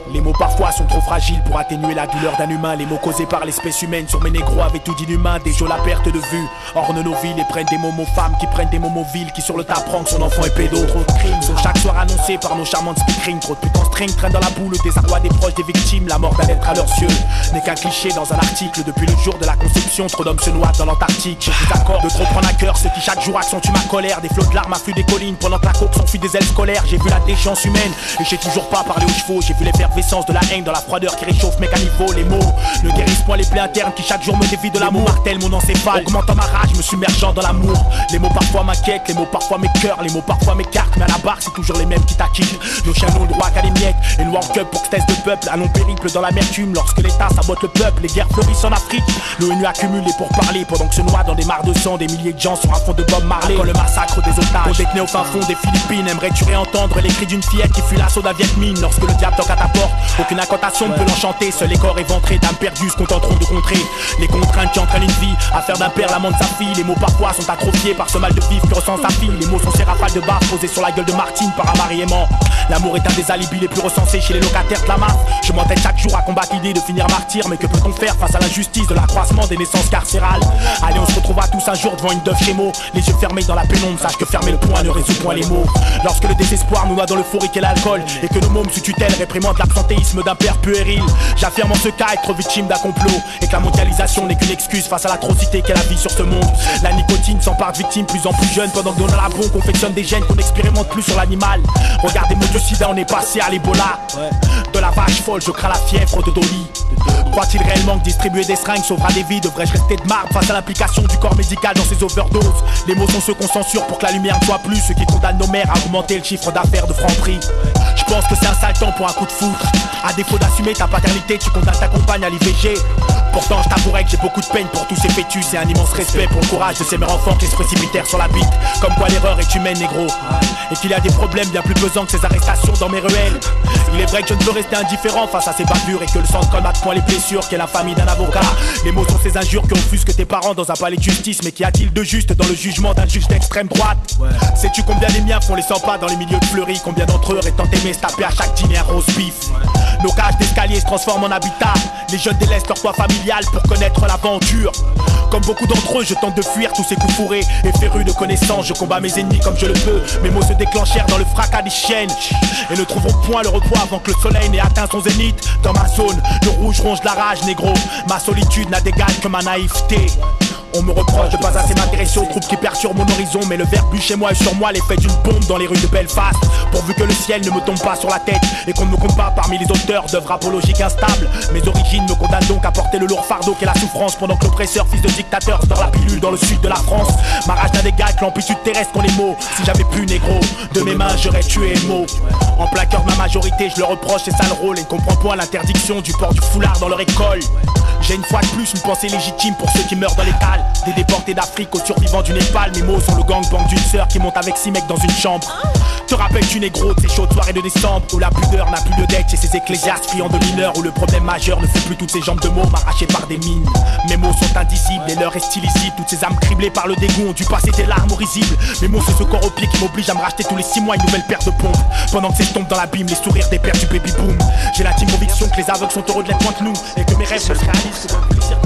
Les mots parfois sont trop fragiles pour atténuer la douleur d'un humain. Les mots causés par l'espèce humaine sur mes négros avaient tout d'inhumain. Des jeux la perte de vue, ornent nos villes et prennent des mots femmes qui prennent des mots villes, qui sur le tas prennent son enfant est pédo. Trop de crimes sont chaque soir annoncés par nos charmantes speakerines. Trop de putains string traînent dans la boue, le désarroi des proches des victimes. La mort d'un être à leurs yeux n'est qu'un cliché dans un article. Depuis le jour de la conception, trop d'hommes se noient dans l'Antarctique. J'ai plus d'accord de trop prendre à cœur ceux qui chaque jour accentuent ma colère. Des flots de larmes affluent des collines pendant que la coke s'enfuit des ailes scolaires. J'ai vu la déchéance humaine et j'ai toujours pas parlé aux chevaux. J'ai vu l'effervescence de la haine dans la froideur qui réchauffe mes caniveaux. Les mots ne guérissent point les plaies internes qui chaque jour me dévient de l'amour. Martèle mon encéphale, augmentant ma rage, me submergeant dans l'amour. Les mots parfois m'inquiètent, les mots parfois m'écœurent, les mots parfois m'écartent, mais à la barre c'est toujours les mêmes qui t'acquittent. Nos chiens n'ont le droit qu'à les miettes, et nous en cup pour que de peuple, un long périple dans l'amertume. Lorsque l'État sabote le peuple, les guerres fleurissent en Afrique. L'ONU accumule les pourparlers pendant que se noient dans des mares de sang des milliers de gens sur un fond de Bob Marley. Quand le massacre des otages, on détenait au fin fond des Philippines. Aimerais-tu réentendre les cris d'une fillette qui fuit l'assaut d'un Viet Minh? Lorsque le diable toque à ta porte, aucune incantation ne peut l'enchanter. Seuls les corps éventrés d'âmes perdues se contenteront de contrer les contraintes qui entraînent une vie à faire d'un père l'amant de sa fille. Les mots parfois sont atrophiés par ce mal de vivre que ressent sa fille. Les mots sont ces rafales de bave posées sur la gueule de Martine par un mari aimant. L'amour est un des alibis les plus recensés chez les locataires de la masse. Je m'entête chaque jour à combattre l'idée de finir martyr. Mais que peut-on faire face à l'injustice de l'accroissement des naissances carcérales? Allez, on se retrouvera tous un jour devant une Dove chez Mo, les yeux fermés dans la pénombre. Sache que fermer le poing ne résout point les mots. Lorsque le désespoir nous noie dans l'euphorique et l'alcool, et que nos mômes sous tutelle réprimandent l'absentéisme d'un père puéril, j'affirme en ce cas être victime d'un complot, et que la mondialisation n'est qu'une excuse face à l'atrocité qu'est la vie sur ce monde. La nicotine s'empare de victimes plus en plus jeunes, pendant que dans la bombe confectionne des gènes qu'on n'expérimente plus sur l'animal. Regardez-moi du sida, on est passé à l'Ebola. De la vache folle, je crains la fièvre de Dolly. Croit-il réellement que distribuer des seringues sauvera des vies? Devrais-je rester de marbre face à l'implication du corps médical dans ces overdoses? Les mots sont ceux qu'on censure pour que la lumière ne soit plus, ceux qui condamnent nos mères à augmenter le chiffre d'affaires de Franprix. Je pense que c'est un sale temps pour un coup de foudre. À défaut d'assumer ta paternité, tu condamnes ta compagne à l'IVG. Pourtant je t'avouerai que j'ai beaucoup de peine pour tous ces fœtus et un immense respect pour le courage de ces mères enfants qui se précipitèrent sur la bite. Comme quoi l'erreur est humaine, négro, et qu'il y a des problèmes bien plus pesants que ces arrestations dans mes ruelles. Il est vrai que je ne peux rester indifférent face à ces bavures, et que le sang ne colmate point les blessures qu'est l'infamie d'un avocat. Les mots sont ces injures qui offusquent tes parents dans un palais de justice. Mais qu'y a-t-il de juste dans le jugement d'un juge d'extrême droite? Sais-tu combien les miens font les 100 pas dans les milieux de fleuris? Combien d'entre eux auraient tant aimé se taper à chaque dîner un rose beef? Nos cages d'escalier se transforment en habitat. Les jeunes délaissent leur toit familial pour connaître l'aventure. Comme beaucoup d'entre eux, je tente de fuir tous ces coups fourrés. Et féru de connaissances, je combats mes ennemis comme je le peux. Mes mots se déclenchèrent dans le fracas des chaînes et ne trouveront point le repos avant que le soleil n'ait atteint son zénith. Dans ma zone, le rouge ronge la rage, négro. Ma solitude n'a d'égal que ma naïveté. On me reproche de pas assez m'intéresser aux troupes qui perturbent mon horizon. Mais le verbe bu chez moi et sur moi l'effet d'une bombe dans les rues de Belfast. Pourvu que le ciel ne me tombe pas sur la tête et qu'on ne me compte pas parmi les auteurs d'œuvres apologiques instables. Mes origines me condamnent donc à porter le lourd fardeau qu'est la souffrance, pendant que l'oppresseur, fils de dictateur, dort la pilule dans le sud de la France. Ma rage n'a d'égal que l'amplitude terrestre qu'ont les mots. Si j'avais pu, négro, de mes mains j'aurais tué les mots. En plein cœur de ma majorité, je leur reproche ces sales rôles et ne comprends point l'interdiction du port du foulard dans leur école. J'ai une fois de plus une pensée légitime pour ceux qui meurent dans les cales. Des déportés d'Afrique aux survivants du Népal. Mes mots sont le gangbang d'une sœur qui monte avec 6 mecs dans une chambre. Te rappelles-tu, négro, de ces chaudes soirées de décembre où la pudeur n'a plus de dette chez ces ecclésiastes friands de mineurs, où le problème majeur ne fait plus toutes ces jambes de mômes arrachées par des mines. Mes mots sont indicibles et l'heure est stylisible. Toutes ces âmes criblées par le dégoût ont dû passer des larmes risibles. Mes mots sont ce corps au pied qui m'oblige à me racheter tous les 6 mois une nouvelle paire de pompes, pendant que s'estompent dans l'abîme les sourires des pères du baby boom. J'ai l'intime conviction que les aveugles sont heureux de l'être moins que nous, et que mes rêves se réalisent dans le plaisir.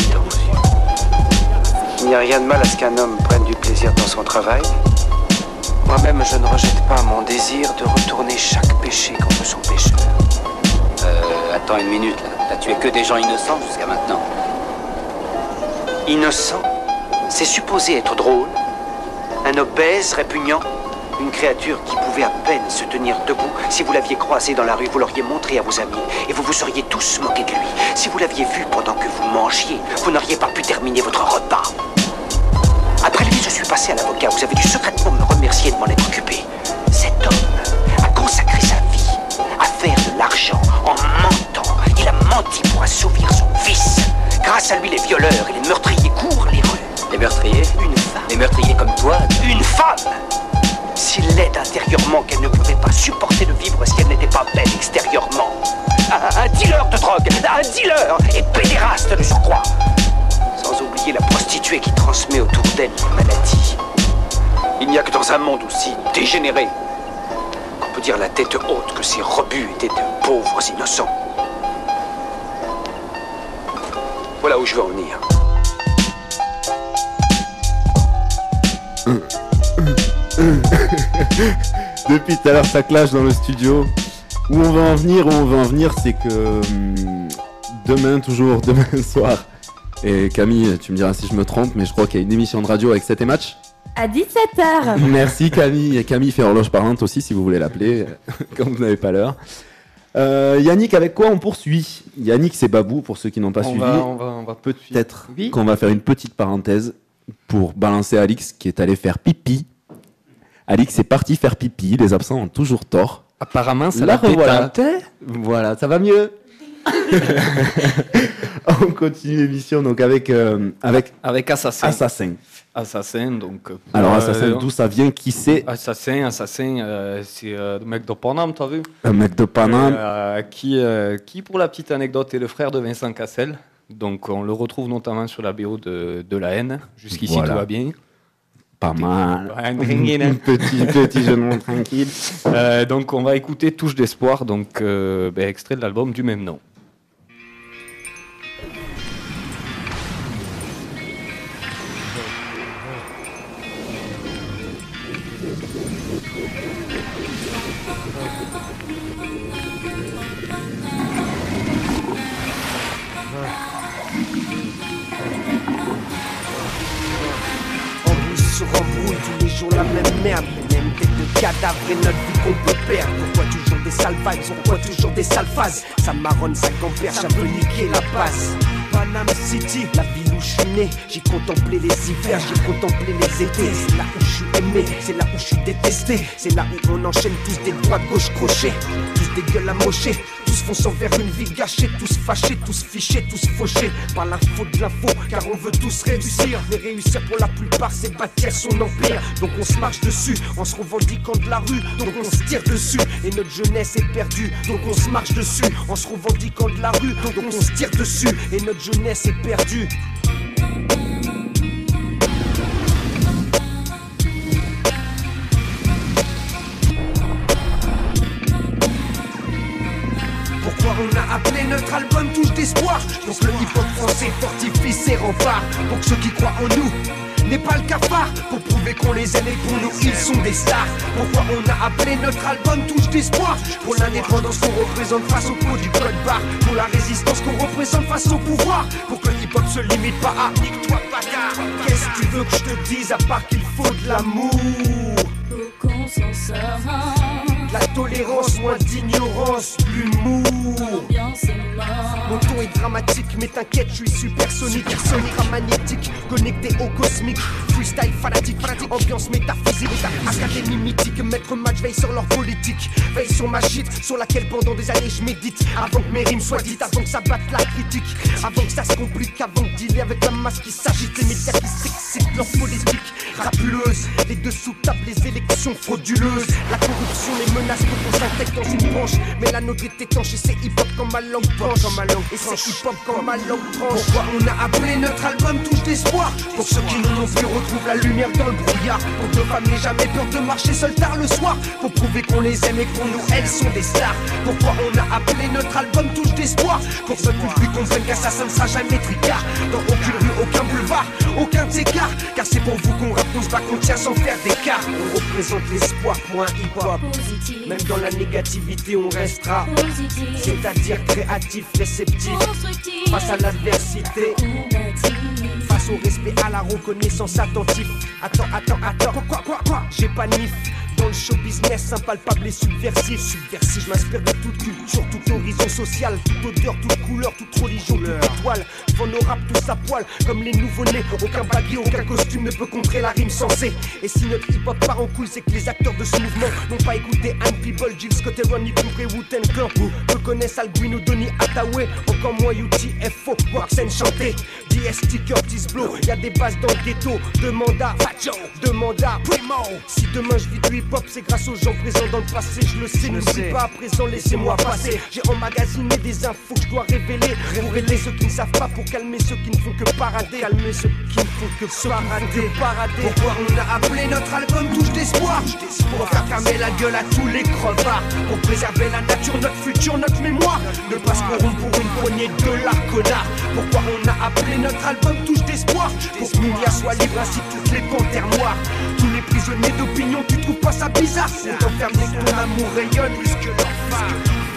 Il n'y a rien de mal à ce qu'un homme prenne du plaisir dans son travail. Moi-même, je ne rejette pas mon désir de retourner chaque péché contre son pécheur. Attends une minute, là. T'as tué que des gens innocents jusqu'à maintenant. Innocent, c'est supposé être drôle. Un obèse, répugnant, une créature qui pouvait à peine se tenir debout. Si vous l'aviez croisé dans la rue, vous l'auriez montré à vos amis et vous vous seriez tous moqués de lui. Si vous l'aviez vu pendant que vous mangiez, vous n'auriez pas pu terminer votre repas. Après lui, je suis passé à l'avocat. Vous avez dû secrètement me remercier de m'en être occupé. Cet homme a consacré sa vie à faire de l'argent en mentant. Il a menti pour assouvir son vice. Grâce à lui, les violeurs et les meurtriers courent les rues. Les meurtriers? Une femme. Les meurtriers comme toi? Une femme! S'il l'aide intérieurement qu'elle ne pouvait pas supporter de vivre si elle n'était pas belle extérieurement. Un dealer de drogue, un dealer et pédéraste de surcroît. Sans oublier la prostituée qui transmet autour d'elle les maladies. Il n'y a que dans un monde aussi dégénéré qu'on peut dire la tête haute que ces rebuts étaient de pauvres innocents. Voilà où je veux en venir. Depuis tout à l'heure, ça clash dans le studio. Où on va en venir, c'est que demain soir, et Camille, tu me diras si je me trompe, mais je crois qu'il y a une émission de radio avec 7 et match. À 17h. Merci Camille. Camille fait horloge parlante aussi si vous voulez l'appeler, quand vous n'avez pas l'heure. Yannick, avec quoi on poursuit? Yannick, c'est Babou, pour ceux qui n'ont pas suivi. On va peut-être qu'on va faire une petite parenthèse pour balancer Alix qui est allé faire pipi. Alix est parti faire pipi, les absents ont toujours tort. Apparemment, ça l'a pétanté. Voilà, ça va mieux. On continue l'émission donc avec Assassin. Assassin, donc. Alors Assassin, d'où ça vient? Qui c'est? Assassin, c'est le mec de Paname, t'as vu? Un mec de Paname. Qui, pour la petite anecdote, est le frère de Vincent Cassel. Donc on le retrouve notamment sur la BO de La Haine. Jusqu'ici, voilà. Tout va bien. Pas mal. Petit jeune monde tranquille. Donc on va écouter Touche d'espoir, donc extrait de l'album du même nom. Tous les jours la même merde, les mêmes têtes de cadavres et notre vie qu'on peut perdre. Pourquoi toujours des sales vibes, pourquoi toujours des sales phases? Ça marronne, ça camperche, ça veut niquer la passe. Panama City, la ville où je suis né. J'ai contemplé les hivers, j'ai contemplé les étés. C'est là où je suis aimé, c'est là où je suis détesté. C'est là où on enchaîne tous des droits gauche crochés. Tous des gueules amochées, tous fonçant vers une vie gâchée. Tous fâchés, tous fichés, tous fauchés par l'info de l'info, car on veut tous réussir. Mais réussir pour la plupart, c'est bâtir son empire. Donc on se marche dessus, en se revendiquant de la rue. Donc on se tire dessus, et notre jeunesse est perdue. Donc on se marche dessus, en se revendiquant de la rue. Donc on se tire dessus, et notre jeunesse est perdue. Pourquoi on a appelé notre album Touche d'espoir? Donc le hip-hop français fortifie ses remparts. Pour que ceux qui croient en nous n'est pas le cafard, pour prouver qu'on les aime et pour nous ils sont des stars. Pourquoi on a appelé notre album Touche d'espoir? Pour l'indépendance qu'on représente face au pot du code barre. Pour la résistance qu'on représente face au pouvoir. Pour que le hip-hop se limite pas à nique-toi bâtard. Qu'est-ce que tu veux que je te dise à part qu'il faut de l'amour? Pour qu'on s'en sorte. La tolérance, moins d'ignorance, l'humour. Mon ton est dramatique, mais t'inquiète, je suis supersonique. Magnétique, connecté au cosmique. Freestyle fanatique, ambiance métaphysique. Académie mythique, maître match veille sur leur politique. Veille sur ma shit, sur laquelle pendant des années je médite. Avant que mes rimes soient dites, avant que ça batte la critique. Avant que ça se complique, avant de dealer avec la masse qui s'agite. Les médias qui s'excitent, leur politique rapuleuse. Les dessous tables, les élections frauduleuses. La corruption, les menaces qu'on s'intègre dans une branche. Mais la nôtre est étanche et c'est hip-hop quand ma langue penche. Et c'est hip-hop quand ma langue tranche. Pourquoi on a appelé notre album Touche d'espoir? Pour ceux qui nous ont vu retrouvent la lumière dans le brouillard. Pour deux femmes n'aient jamais peur de marcher seul tard le soir. Pour prouver qu'on les aime et qu'on nous, elles sont des stars. Pourquoi on a appelé notre album Touche d'espoir? Pour que ce public comprenne qu'Assassin ne sera jamais tricard. Dans aucune rue, aucun boulevard, aucun écart. Car c'est pour vous qu'on rappe, qu'on se bat, qu'on tient sans faire d'écart. On représente l'espoir pour un hip-hop. Même dans la négativité on restera positif. C'est-à-dire créatif, réceptif. Face à l'adversité, face au respect, à la reconnaissance, attentif. Attends, quoi? J'ai pas nif. Dans le show business, impalpable et subversif. Je m'inspire de toute culture, tout horizon social, toute odeur, toute couleur, toute religion, toute étoile. Devant nos rap tous à poil, comme les nouveau-nés. Aucun baggy, aucun costume ne peut contrer la rime sensée. Et si notre hip-hop part en couille, c'est que les acteurs de ce mouvement n'ont pas écouté Anne People, Jill Scott et Ron, y compris Wu-Tang Clan. Peu connaissent Alguino, Donny Hathaway, encore moins UTFO, Waxen chanté. DST, Curtis Blow, y'a des bases dans le ghetto. Demanda Facho, demanda Primo. Si demain je vis du hip-hop, hip-hop c'est grâce aux gens présents dans le passé. Je le sais, n'oublie pas à présent, laissez-moi passer. J'ai emmagasiné des infos que je dois révéler. Révéler ceux qui ne savent pas pour calmer ceux qui ne font que parader. Calmer ceux qui ne font que parader. Pourquoi on a appelé notre album Touche d'espoir? Pour faire fermer la gueule à tous les crevards. Pour préserver la nature, notre futur, notre mémoire. Ne pas se corrompre pour une poignée de la connard. Pourquoi on a appelé notre album Touche d'espoir? Pour que Mounia soit libre ainsi que toutes les panthères noires. Tous les prisonniers d'opinion, tu trouves pas ça bizarre? On t'enferme dès que ton amour rayonne plus que leur phare.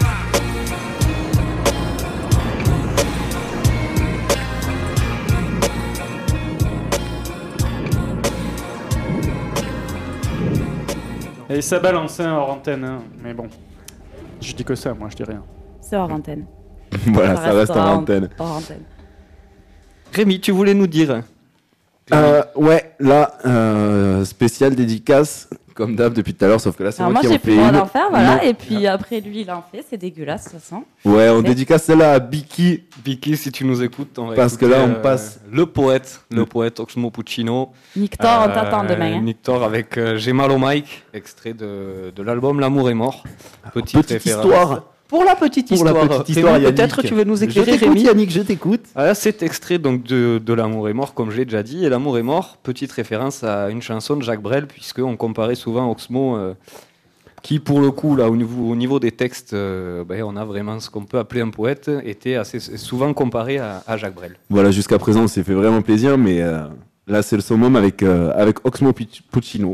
Et ça balance hors antenne, hein. Mais bon, je dis que ça, moi je dis rien. C'est hors antenne. Voilà, ça reste hors antenne. Hors antenne. Rémi, tu voulais nous dire ouais, là, spécial dédicace, comme d'hab depuis tout à l'heure, sauf que là, c'est moi qui en fais une. Moi, j'ai plus le droit d'en faire, voilà. Non. Et puis après, lui, il en fait. C'est dégueulasse, de toute façon. Ouais, on dédicace celle-là à Biki. Biki, si tu nous écoutes, on va parce que là, on passe... Le poète Oxmo Puccino. Nictor, on t'attend demain. Hein. Nictor avec J'ai mal au mic, extrait de l'album L'amour est mort. Petite histoire. Pour la petite histoire, peut-être tu veux nous éclairer, Rémi. Yannick, je t'écoute. Voilà, cet extrait donc de L'amour est mort, comme je l'ai déjà dit, et L'amour est mort, petite référence à une chanson de Jacques Brel, puisqu'on comparait souvent Oxmo, qui pour le coup, là, au niveau des textes, on a vraiment ce qu'on peut appeler un poète, était assez souvent comparé à Jacques Brel. Voilà, jusqu'à présent, on s'est fait vraiment plaisir, mais là, c'est le summum avec Oxmo Puccino.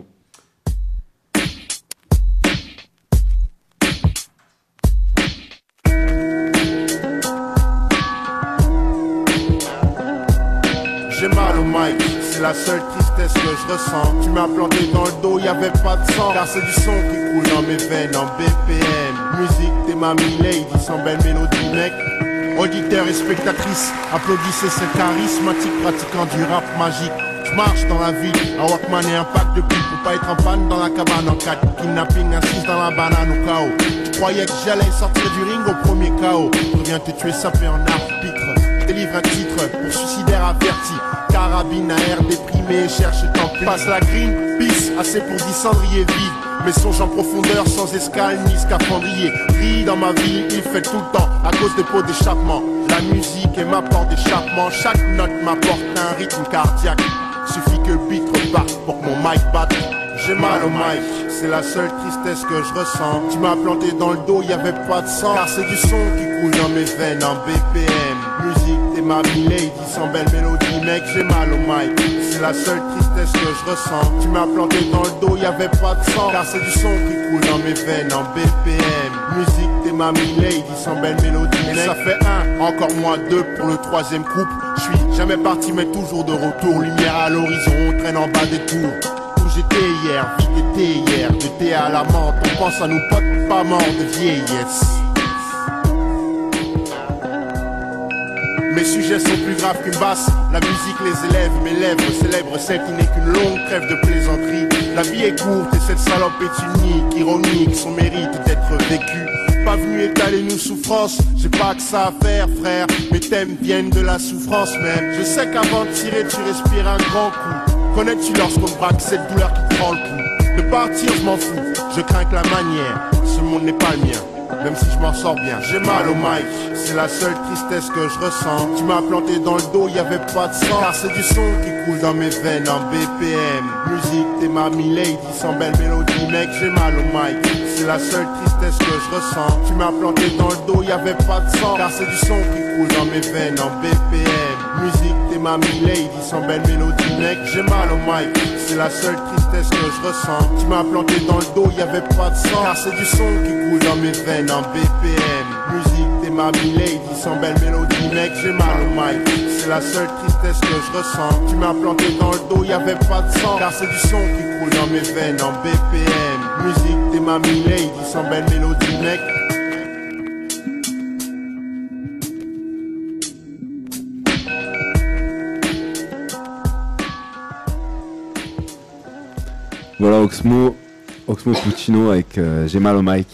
J'ai mal au mic, c'est la seule tristesse que je ressens. Tu m'as planté dans le dos, y'avait pas de sang. Car c'est du son qui coule dans mes veines en BPM. Musique, t'es ma lady, sans belle mélodie, mec. Auditeurs et spectatrices, applaudissez ce charismatique pratiquant du rap magique. Je marche dans la ville, un Walkman et un pack de pipes pour pas être en panne dans la cabane en 4. Kidnapping assise dans la banane au chaos. Tu croyais que j'allais sortir du ring au premier chaos. Je viens te tuer sapé en arbitre. Délivre un titre pour suicidaire averti. Carabine à air déprimé, cherche tant pis. Passe la green, peace, assez pour 10 cendriers vides. Mes songes en profondeur sans escale ni scaphandrier. Ris dans ma vie, il fait tout le temps à cause des pots d'échappement. La musique est ma porte d'échappement. Chaque note m'apporte un rythme cardiaque. Suffit que le beat reparte pour que mon mic batte. J'ai mal au mic, c'est la seule tristesse que je ressens. Tu m'as planté dans le dos, y'avait pas de sang. Car c'est du son qui coule dans mes veines en BPM. Musique, t'es ma lady, sans belle mélodie, mec, j'ai mal au mic. C'est la seule tristesse que je ressens. Tu m'as planté dans le dos, y'avait pas de sang. Car c'est du son qui coule dans mes veines en BPM. Musique, t'es ma lady, sans belle mélodie, mec. Et ça fait 1, encore moins 2 pour le troisième couple. Je suis jamais parti, mais toujours de retour. Lumière à l'horizon, on traîne en bas des tours. J'étais hier, vie d'été hier, de thé à la menthe, on pense à nos potes pas morts de vieillesse. Mes sujets sont plus graves qu'une basse, la musique les élève, mes lèvres célèbrent celle qui n'est qu'une longue trêve de plaisanterie. La vie est courte et cette salope est unique, ironique, son mérite d'être vécu. Pas venu étaler nos souffrances, j'ai pas que ça à faire frère, mes thèmes viennent de la souffrance même. Je sais qu'avant de tirer tu respires un grand coup. Connais-tu lorsqu'on te braque cette douleur qui prend le coup? De partir je m'en fous, je crains que la manière, ce monde n'est pas le mien, même si je m'en sors bien. J'ai mal au mic, c'est la seule tristesse que je ressens. Tu m'as planté dans le dos, y'avait pas de sang. Car c'est du son qui coule dans mes veines en BPM. Musique, t'es ma lady, sans belle mélodie, mec, j'ai mal au mic. C'est la seule tristesse que je ressens. Tu m'as planté dans le dos, y'avait pas de sang. Car c'est du son qui coule dans mes veines en BPM. Musique, t'es ma lady, sans belle mélodie, mec, j'ai mal au mic. C'est la seule tristesse que je ressens. Tu m'as planté dans le dos, y'avait pas de sang. Car c'est du son qui coule dans mes veines en BPM. Musique, t'es ma lady, sans belle mélodie, mec, j'ai mal au mic. C'est la seule tristesse que je ressens. Tu m'as planté dans le dos, y'avait pas de sang. Car c'est du son qui coule dans mes veines en BPM. Musique, t'es ma lady, sans belle mélodie, mec. Voilà, Oxmo Puccino avec J'ai mal au mic.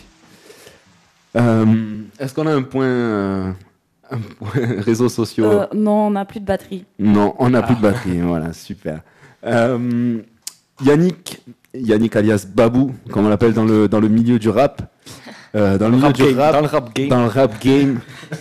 Est-ce qu'on a un point réseaux sociaux? Non, on n'a plus de batterie. Non, on n'a plus de batterie. Voilà, super. Yannick, Yannick alias Babou, comme on l'appelle dans le milieu du rap. Dans le rap game.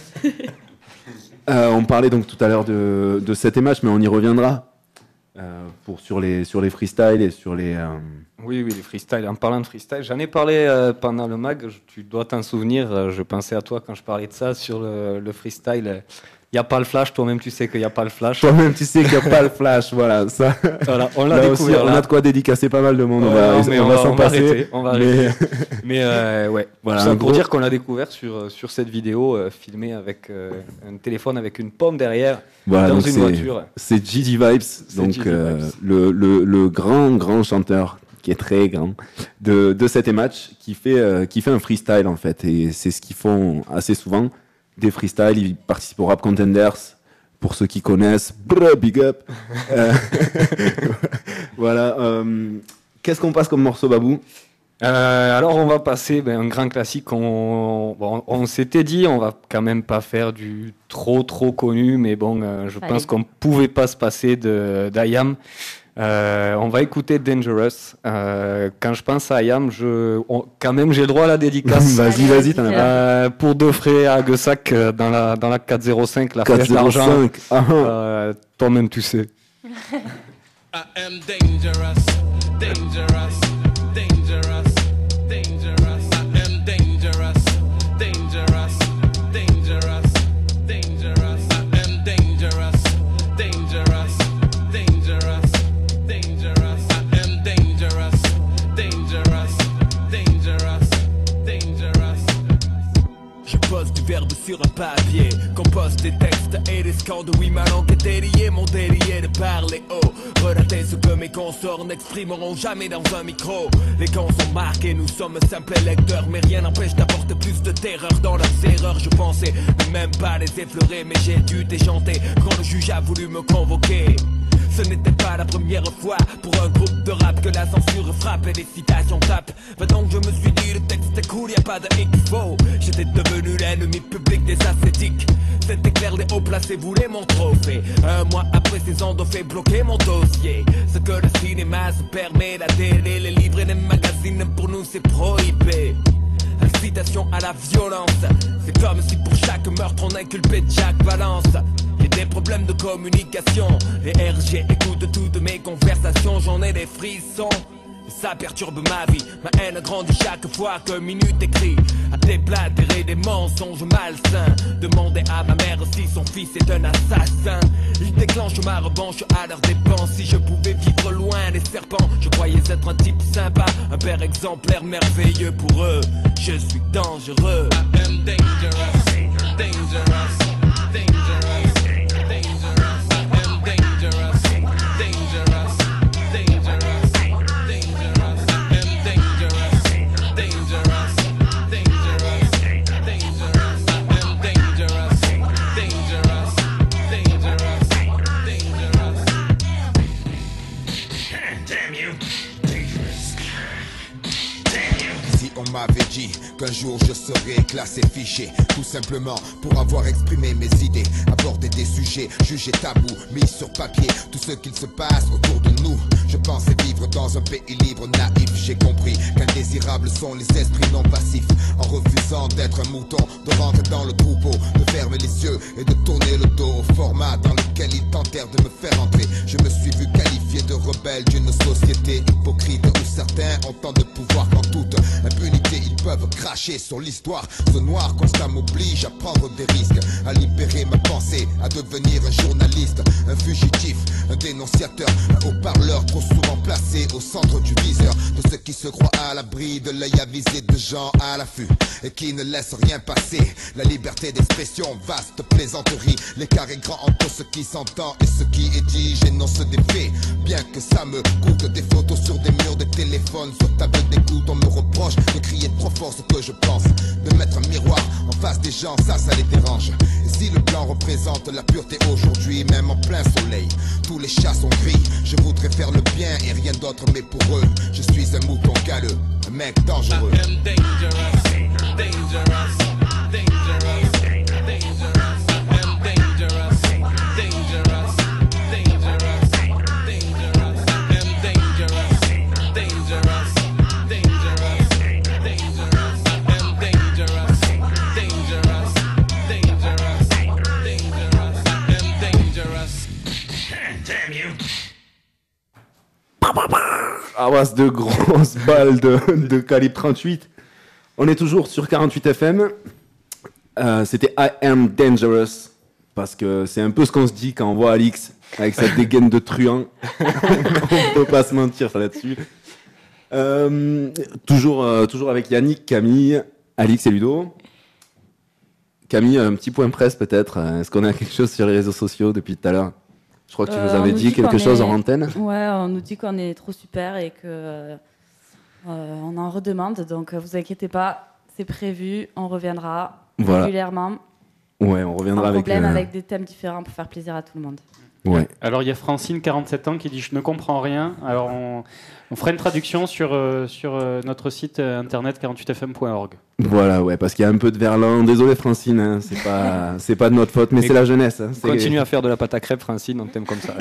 On parlait donc tout à l'heure de 7 match, mais on y reviendra sur les freestyles et sur les... Oui, les freestyles. En parlant de freestyle, j'en ai parlé pendant le mag, tu dois t'en souvenir, je pensais à toi quand je parlais de ça, sur le freestyle. Il n'y a pas le flash, toi-même tu sais qu'il n'y a pas le flash. Toi-même tu sais qu'il n'y a pas le flash, voilà. Ça. Voilà, on l'a découvert. Aussi, on a de quoi dédicacer pas mal de monde, on va s'en passer. On va arrêter. Mais ouais, voilà, ça pour dire qu'on l'a découvert sur cette vidéo filmée avec un téléphone avec une pomme derrière, voilà, dans une voiture. C'est GD Vibes, donc le grand chanteur qui est très grand de 7 match qui fait un freestyle en fait, et c'est ce qu'ils font assez souvent. Des freestyles, il participe au Rap Contenders, pour ceux qui connaissent, big up. Voilà. Qu'est-ce qu'on passe comme morceau, Babou ? Alors on va passer un grand classique. On s'était dit on va quand même pas faire du trop connu, mais bon, je pense qu'on pouvait pas se passer d'IAM. On va écouter Dangerous. Quand je pense à IAM, quand même j'ai le droit à la dédicace. Vas-y, t'en as pas. Pour Defray à Guessac dans la 405, la flèche d'argent. Toi-même tu sais. I am dangerous, dangerous, dangerous, dangerous. I am dangerous, dangerous, dangerous, dangerous. I am dangerous, dangerous, dangerous, dangerous. I am dangerous, dangerous, dangerous, dangerous. Je pose du verbe sur un papier, compose des textes et des scandes. Oui, ma langue est déliée, mon délit est de parler haut. Relater ce que mes consorts n'exprimeront jamais dans un micro. Les camps sont marqués, nous sommes simples lecteurs, mais rien n'empêche d'apporter plus de terreur dans leurs erreurs. Je pensais ne même pas les effleurer, mais j'ai dû déchanter quand le juge a voulu me convoquer. Ce n'était pas la première fois pour un groupe de rap que la censure frappe et les citations tapent. Va donc, je me suis dit, le texte est cool, y a pas de hic qu'il faut. J'étais devenu l'ennemi public des ascétiques. C'était clair, les hauts placés voulaient mon trophée. Un mois après, ces ondes ont fait bloquer mon dossier. Ce que le cinéma se permet, la télé, les livres et les magazines, pour nous c'est prohibé. Incitation à la violence, c'est comme si pour chaque meurtre on inculpait Jack Valence. J'ai des problèmes de communication, les RG écoutent toutes mes conversations, j'en ai des frissons. Ça perturbe ma vie, ma haine grandit chaque fois que minute écrit. À déblatérer des mensonges malsains. Demander à ma mère si son fils est un assassin. Il déclenche ma revanche à leurs dépens. Si je pouvais vivre loin des serpents, je croyais être un type sympa, un père exemplaire merveilleux pour eux. Je suis dangereux. I am dangerous, dangerous, dangerous, dangerous. I am dangerous, dangerous, dangerous. On m'avait dit qu'un jour je serais classé fiché, tout simplement pour avoir exprimé mes idées, aborder des sujets jugés tabous, mis sur papier tout ce qu'il se passe autour de nous. Je pensais vivre dans un pays libre, naïf. J'ai compris qu'indésirables sont les esprits non passifs. En refusant d'être un mouton, de rentrer dans le troupeau, de fermer les yeux et de tourner le dos au format dans lequel ils tentèrent de me faire entrer. Je me suis vu qualifié de rebelle d'une société hypocrite où certains ont tant de pouvoir qu'en toute impunité ils peuvent cracher sur l'histoire. Ce noir constat m'oblige à prendre des risques, à libérer ma pensée, à devenir un journaliste, un fugitif, un dénonciateur, un haut-parleur trop souvent placé au centre du viseur de ceux qui se croient à l'abri de l'œil avisé de gens à l'affût et qui ne laissent rien passer. La liberté d'expression, vaste plaisanterie, l'écart est grand entre ce qui s'entend et ce qui est dit. J'énonce des faits, bien que ça me coûte. Des photos sur des murs de téléphone, sur table d'écoute, on me reproche de crier trop fort ce que je pense, de mettre un miroir en face des gens, ça les dérange. Et si le blanc représente la pureté aujourd'hui, même en plein soleil, tous les chats sont gris. Je voudrais faire le bien et rien d'autre, mais pour eux, je suis un mouton galeux, un mec dangereux. I am dangerous, dangerous, dangerous, dangerous. I am dangerous, dangerous, dangerous, dangerous. I am dangerous, dangerous. ramasse de grosses balles de calibre 38. On est toujours sur 48 FM. C'était I Am Dangerous, parce que c'est un peu ce qu'on se dit quand on voit Alix avec sa dégaine de truand. On peut pas se mentir ça là-dessus. Toujours avec Yannick, Camille, Alix et Ludo. Camille, un petit point presse peut-être. Est-ce qu'on a quelque chose sur les réseaux sociaux depuis tout à l'heure? Je crois que tu nous avais dit quelque chose en antenne. Ouais, on nous dit qu'on est trop super et que on en redemande. Donc vous inquiétez pas, c'est prévu, on reviendra régulièrement. Ouais, on reviendra avec des thèmes différents pour faire plaisir à tout le monde. Ouais. Alors il y a Francine, 47 ans, qui dit « Je ne comprends rien ». Alors on fera une traduction sur notre site internet 48fm.org. Voilà, ouais, parce qu'il y a un peu de verlan. Désolé Francine, hein, c'est pas de notre faute, mais c'est la jeunesse. Hein, continue à faire de la pâte à crêpes, Francine, on t'aime comme ça.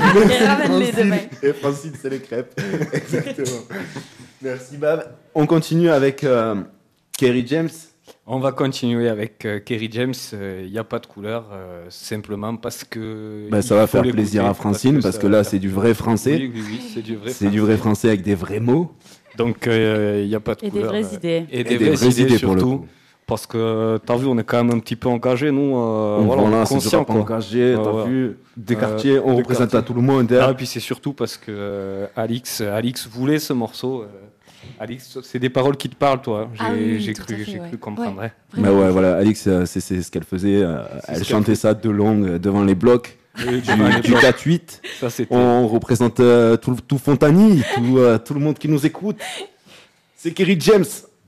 Et Francine, c'est les crêpes. Exactement. Merci Bab. On continue avec Kerry James. On va continuer avec Kerry James. Il n'y a pas de couleur, simplement parce que... ça va faire plaisir à Francine, parce que là, c'est du vrai français. Oui, c'est du vrai français. C'est du vrai français avec des vrais mots. Donc, il n'y a pas de couleur. Et des vraies idées. Et des vraies idées surtout. Parce que, t'as vu, on est quand même un petit peu engagés, nous. Voilà, conscient, quoi. Engagé, t'as vu, des quartiers, on représente à tout le monde. Et puis c'est surtout parce que Alix voulait ce morceau. Alix, c'est des paroles qui te parlent, toi. J'ai cru comprendre. Ouais, ouais, voilà, Alix, c'est ce qu'elle faisait. Elle chantait ça de longue devant les blocs du 4-8. On représente tout Fontagny, tout le monde qui nous écoute. C'est Kerry James.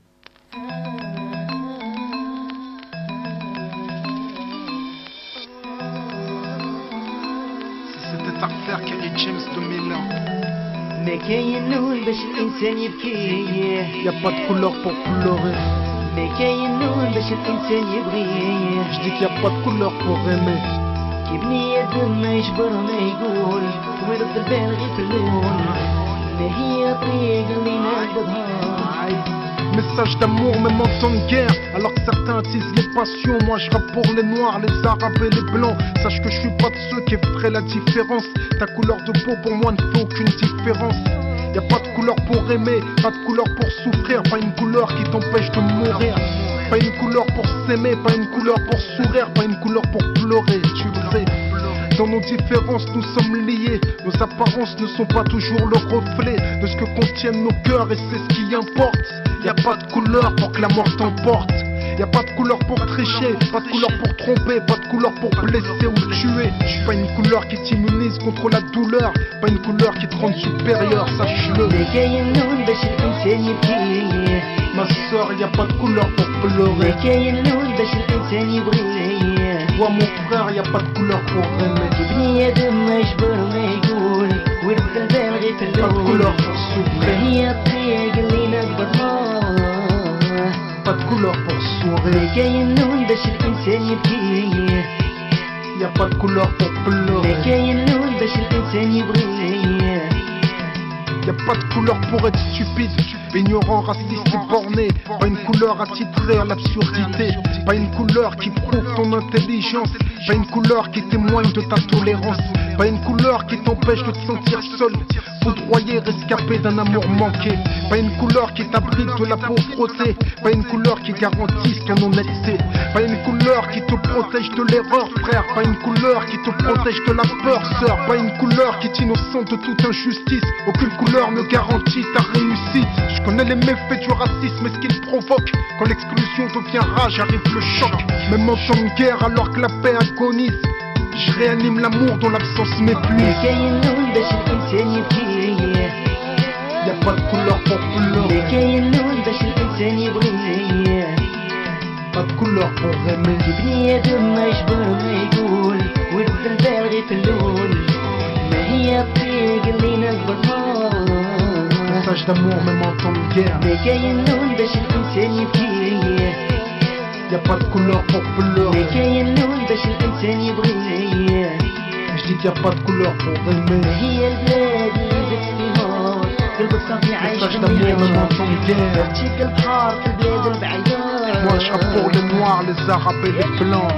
C'était à refaire Kerry James 2001. ما كاين نور باش الانسان يبكي يا با de couleur pour pleurer ما كاين نور باش الانسان يبغي je dis qu'il y a pas de couleur pour aimer كي بني ادم ما يجبر ما يقول ويرد البال غير في اللون ما هي الطريق اللي نقبضها Message d'amour même en temps de guerre. Alors que certains attisent les passions, moi je rappe pour les noirs, les arabes et les blancs. Sache que je suis pas de ceux qui feraient la différence. Ta couleur de peau pour moi ne fait aucune différence. Y'a pas de couleur pour aimer, pas de couleur pour souffrir, pas une couleur qui t'empêche de mourir. Pas une couleur pour s'aimer, pas une couleur pour sourire, pas une couleur pour pleurer, tu le sais. Dans nos différences, nous sommes liés. Nos apparences ne sont pas toujours le reflet de ce que contiennent nos cœurs et c'est ce qui importe. Y a pas de couleur pour que la mort t'emporte. Y a pas de couleur pour tricher, pas de couleur pour tromper, pas de couleur pour blesser ou tuer. Pas une couleur qui t'immunise contre la douleur, pas une couleur qui te rend supérieur, sache-le. Ma soeur, y a pas de couleur pour pleurer. Toi mon frère, y a pas de couleur pour aimer. Pas de couleur pour souffrir. Pas de couleur pour sourire. Y a pas de couleur pour pleurer. Y a pas de couleur pour être stupide, ignorant, raciste et borné. Pas une couleur attitrée à l'absurdité. Pas une couleur qui prouve ton intelligence. Pas une couleur qui témoigne de ta tolérance. Pas une couleur qui t'empêche de te sentir seul, foudroyé, rescapé d'un amour manqué. Pas une couleur qui t'abrite de la pauvreté. Pas une couleur qui garantisse ton honnêteté. Pas une couleur qui te protège de l'erreur, frère. Pas une couleur qui te protège de la peur, sœur. Pas une couleur qui t'innocente de toute injustice. Aucune couleur ne garantit ta réussite. Je connais les méfaits du racisme et ce qu'il provoque. Quand l'exclusion devient rage, arrive le choc. Même en temps de guerre, alors que la paix agonise, je réanime l'amour dont l'absence m'épuise. Y'a pas de couleur pour pleurer. Pas de couleur pour aimer. Message d'amour même en temps de guerre. Y'a pas de couleur pour pleurer. Je dis qu'il y a pas de couleur pour aimer. Message d'amour même en temps de guerre. Moi je rappe pour les noirs, les arabes et les blancs.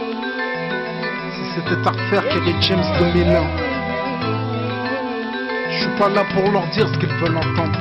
Si c'était à refaire Kerry James 2001. Je pas là pour leur dire ce qu'ils veulent entendre.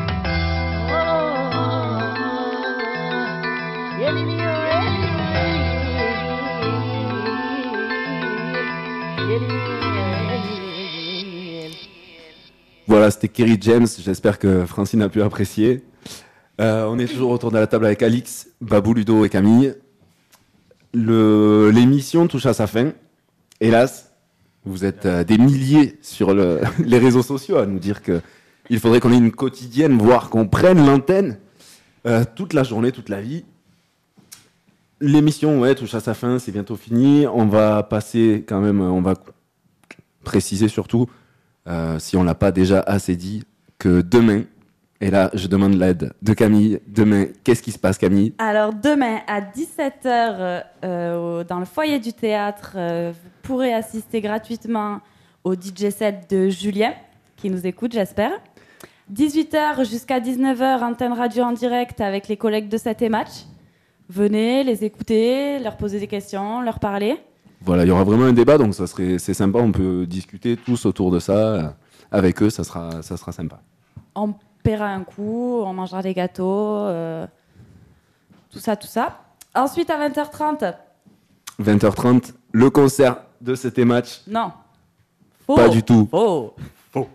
Voilà, c'était Kerry James, j'espère que Francine a pu apprécier. On est toujours autour de la table avec Alix, Babou, Ludo et Camille. L'émission touche à sa fin. Hélas, vous êtes des milliers sur les réseaux sociaux à nous dire qu'il faudrait qu'on ait une quotidienne, voire qu'on prenne l'antenne toute la journée, toute la vie. L'émission touche à sa fin, c'est bientôt fini. On va passer quand même, on va préciser surtout, si on ne l'a pas déjà assez dit, que demain, et là je demande l'aide de Camille, demain, qu'est-ce qui se passe Camille ? Alors demain à 17h dans le foyer du théâtre, vous pourrez assister gratuitement au DJ set de Julien, qui nous écoute j'espère. 18h jusqu'à 19h, antenne radio en direct avec les collègues de 7 et Match. Venez les écouter, leur poser des questions, leur parler. Voilà, il y aura vraiment un débat, donc c'est sympa, on peut discuter tous autour de ça, avec eux, ça sera sympa. On paiera un coup, on mangera des gâteaux, tout ça. Ensuite, à 20h30. 20h30, le concert de cet match. Non. Faux. Pas du tout. Faux. Quoi ?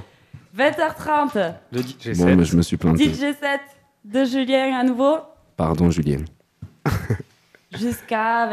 20h30. Le DJ set. Bon, mais je me suis planté. DJ set de Julien à nouveau. Pardon, Julien. Jusqu'à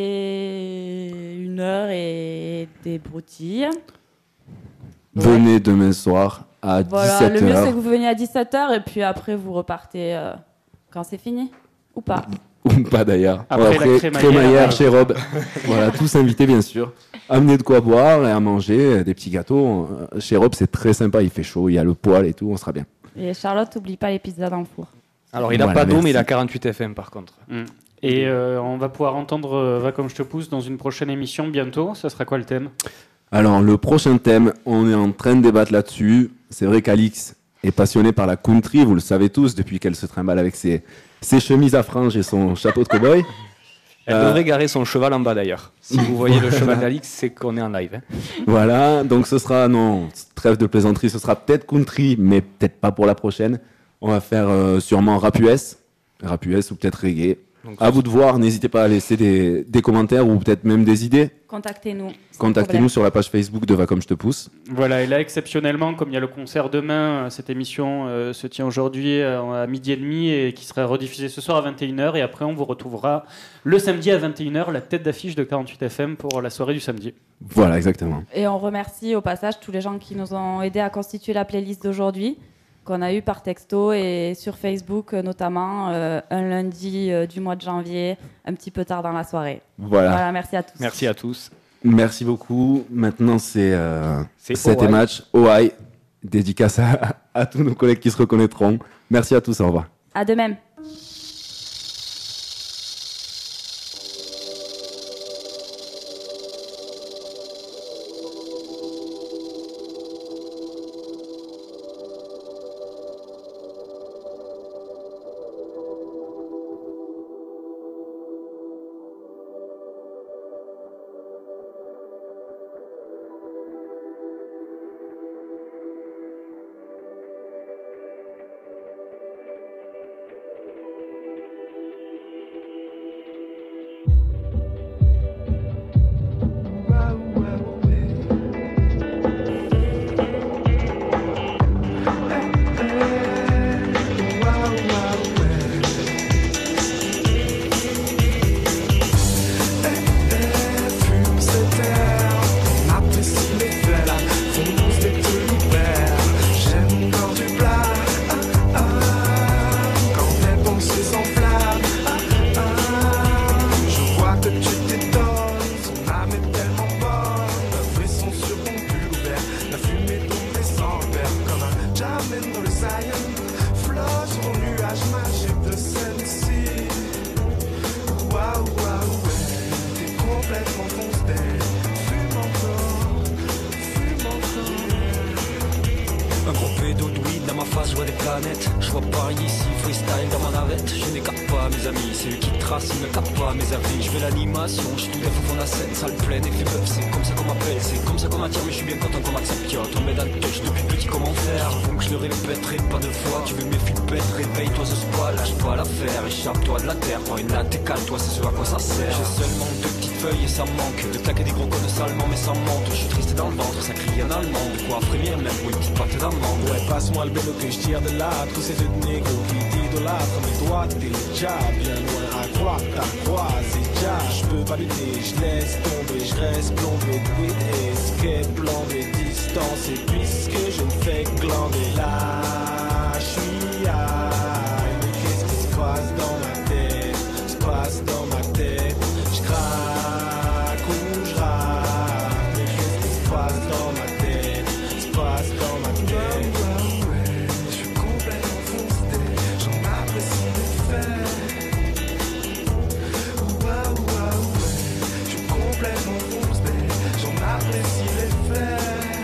21h et des broutilles. Venez demain soir à 17h. Le mieux, c'est que vous veniez à 17h et puis après, vous repartez quand c'est fini. Ou pas. Ou pas d'ailleurs. Après la crémaillère chez Rob. Voilà, tous invités, bien sûr. Amenez de quoi boire et à manger, des petits gâteaux. Chez Rob, c'est très sympa. Il fait chaud, il y a le poêle et tout, on sera bien. Et Charlotte, n'oublie pas les pizzas dans le four. Alors, il n'a pas d'eau, mais il a 48 FM par contre. Et on va pouvoir entendre Va comme je te pousse dans une prochaine émission bientôt. Ça sera quoi le thème ? Alors, le prochain thème, on est en train de débattre là-dessus. C'est vrai qu'Alix est passionnée par la country, vous le savez tous, depuis qu'elle se trimballe avec ses chemises à franges et son chapeau de cow-boy. Elle devrait garer son cheval en bas d'ailleurs. Si vous voyez le cheval d'Alix, c'est qu'on est en live. Voilà, donc ce sera, trêve de plaisanterie, ce sera peut-être country, mais peut-être pas pour la prochaine. On va faire sûrement rap US ou peut-être reggae. Donc, à vous de voir, n'hésitez pas à laisser des commentaires ou peut-être même des idées. Contactez-nous sur la page Facebook de Va comme je te pousse. Voilà, et là exceptionnellement, comme il y a le concert demain, cette émission se tient aujourd'hui à 12h30 et qui sera rediffusée ce soir à 21h. Et après, on vous retrouvera le samedi à 21h, la tête d'affiche de 48 FM pour la soirée du samedi. Voilà, exactement. Et on remercie au passage tous les gens qui nous ont aidés à constituer la playlist d'aujourd'hui, qu'on a eu par texto et sur Facebook notamment un lundi du mois de janvier, un petit peu tard dans la soirée. Voilà, merci à tous. Merci à tous. Merci beaucoup. Maintenant, c'est 7 et Match, OI, dédicace à tous nos collègues qui se reconnaîtront. Merci à tous, au revoir. À de même. kilo de weed dans ma face, je vois des planètes. Je vois Paris ici, freestyle dans ma navette. Je n'écarte pas mes amis, c'est eux qui tracent, ils ne captent pas mes avis. Je fais l'animation, je suis tout neuf au fond de la scène, salle pleine, effet bœuf, c'est comme ça qu'on m'appelle, c'est comme ça qu'on m'attire, mais je suis bien content qu'on m'accepte. Tombé dans le touch depuis petit, comment faire? Donc je le répéterai pas deux fois. Tu veux mes flippettes, réveille-toi ce soir, lâche pas l'affaire, échappe-toi de la terre, prends une latte et calme-toi, c'est ce à quoi ça sert. J'ai seulement 2 petites feuilles et ça manque de claquer des gros codes salement, mais ça monte. Je suis triste dans le ventre, ça crie en allemand, de quoi frémir même pour une petite pâte d'amande. Ouais, passe-moi le vélo que je tire de là, tous ces deux négros qui t'idolâtrent, mais toi t'es déjà bien loin à croire que t'as croisé déjà. Je peux pas lutter, je laisse tomber, je reste plombé de weed et skate, plan des distances, et puisque je ne fais que glander là, je suis high. Mais qu'est-ce qui se passe dans ma tête? Se passe dans ma tête. Je craque ou je rate. Mais qu'est-ce qui se passe dans ma tête? Se passe dans ma tête. Ouais, je suis complètement foncé, j'en apprécie l'effet. Ouais, je suis complètement foncé, j'en apprécie l'effet.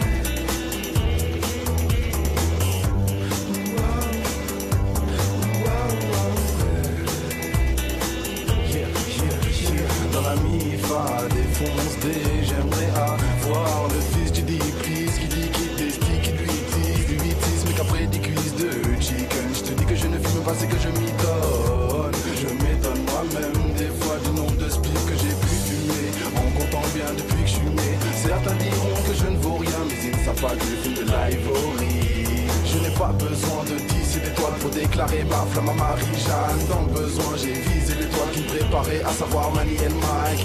Dans la mi-fa, défonce des, j'aimerais avoir le fils du deep please qui dit qu'il testique, qui lui tease, du 8-6, mais qu'après des cuisses de chicken. Je te dis que je ne fume pas, c'est que je m'y donne. Je m'étonne moi-même des fois du nombre de spliffs que j'ai pu fumer, en comptant bien depuis que je suis né. Certains diront que je ne vaux rien, mais ils ne savent pas que je fume de l'ivory. Je n'ai pas besoin de 10 et d'étoiles pour déclarer ma flamme à Marie-Jeanne. Dans le besoin, j'ai visé l'étoile qui me préparait, à savoir Manny et Mike.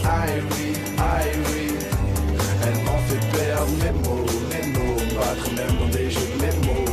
Irie, elle m'en fait perdre mes mots, battre même dans des jeux de mes mots.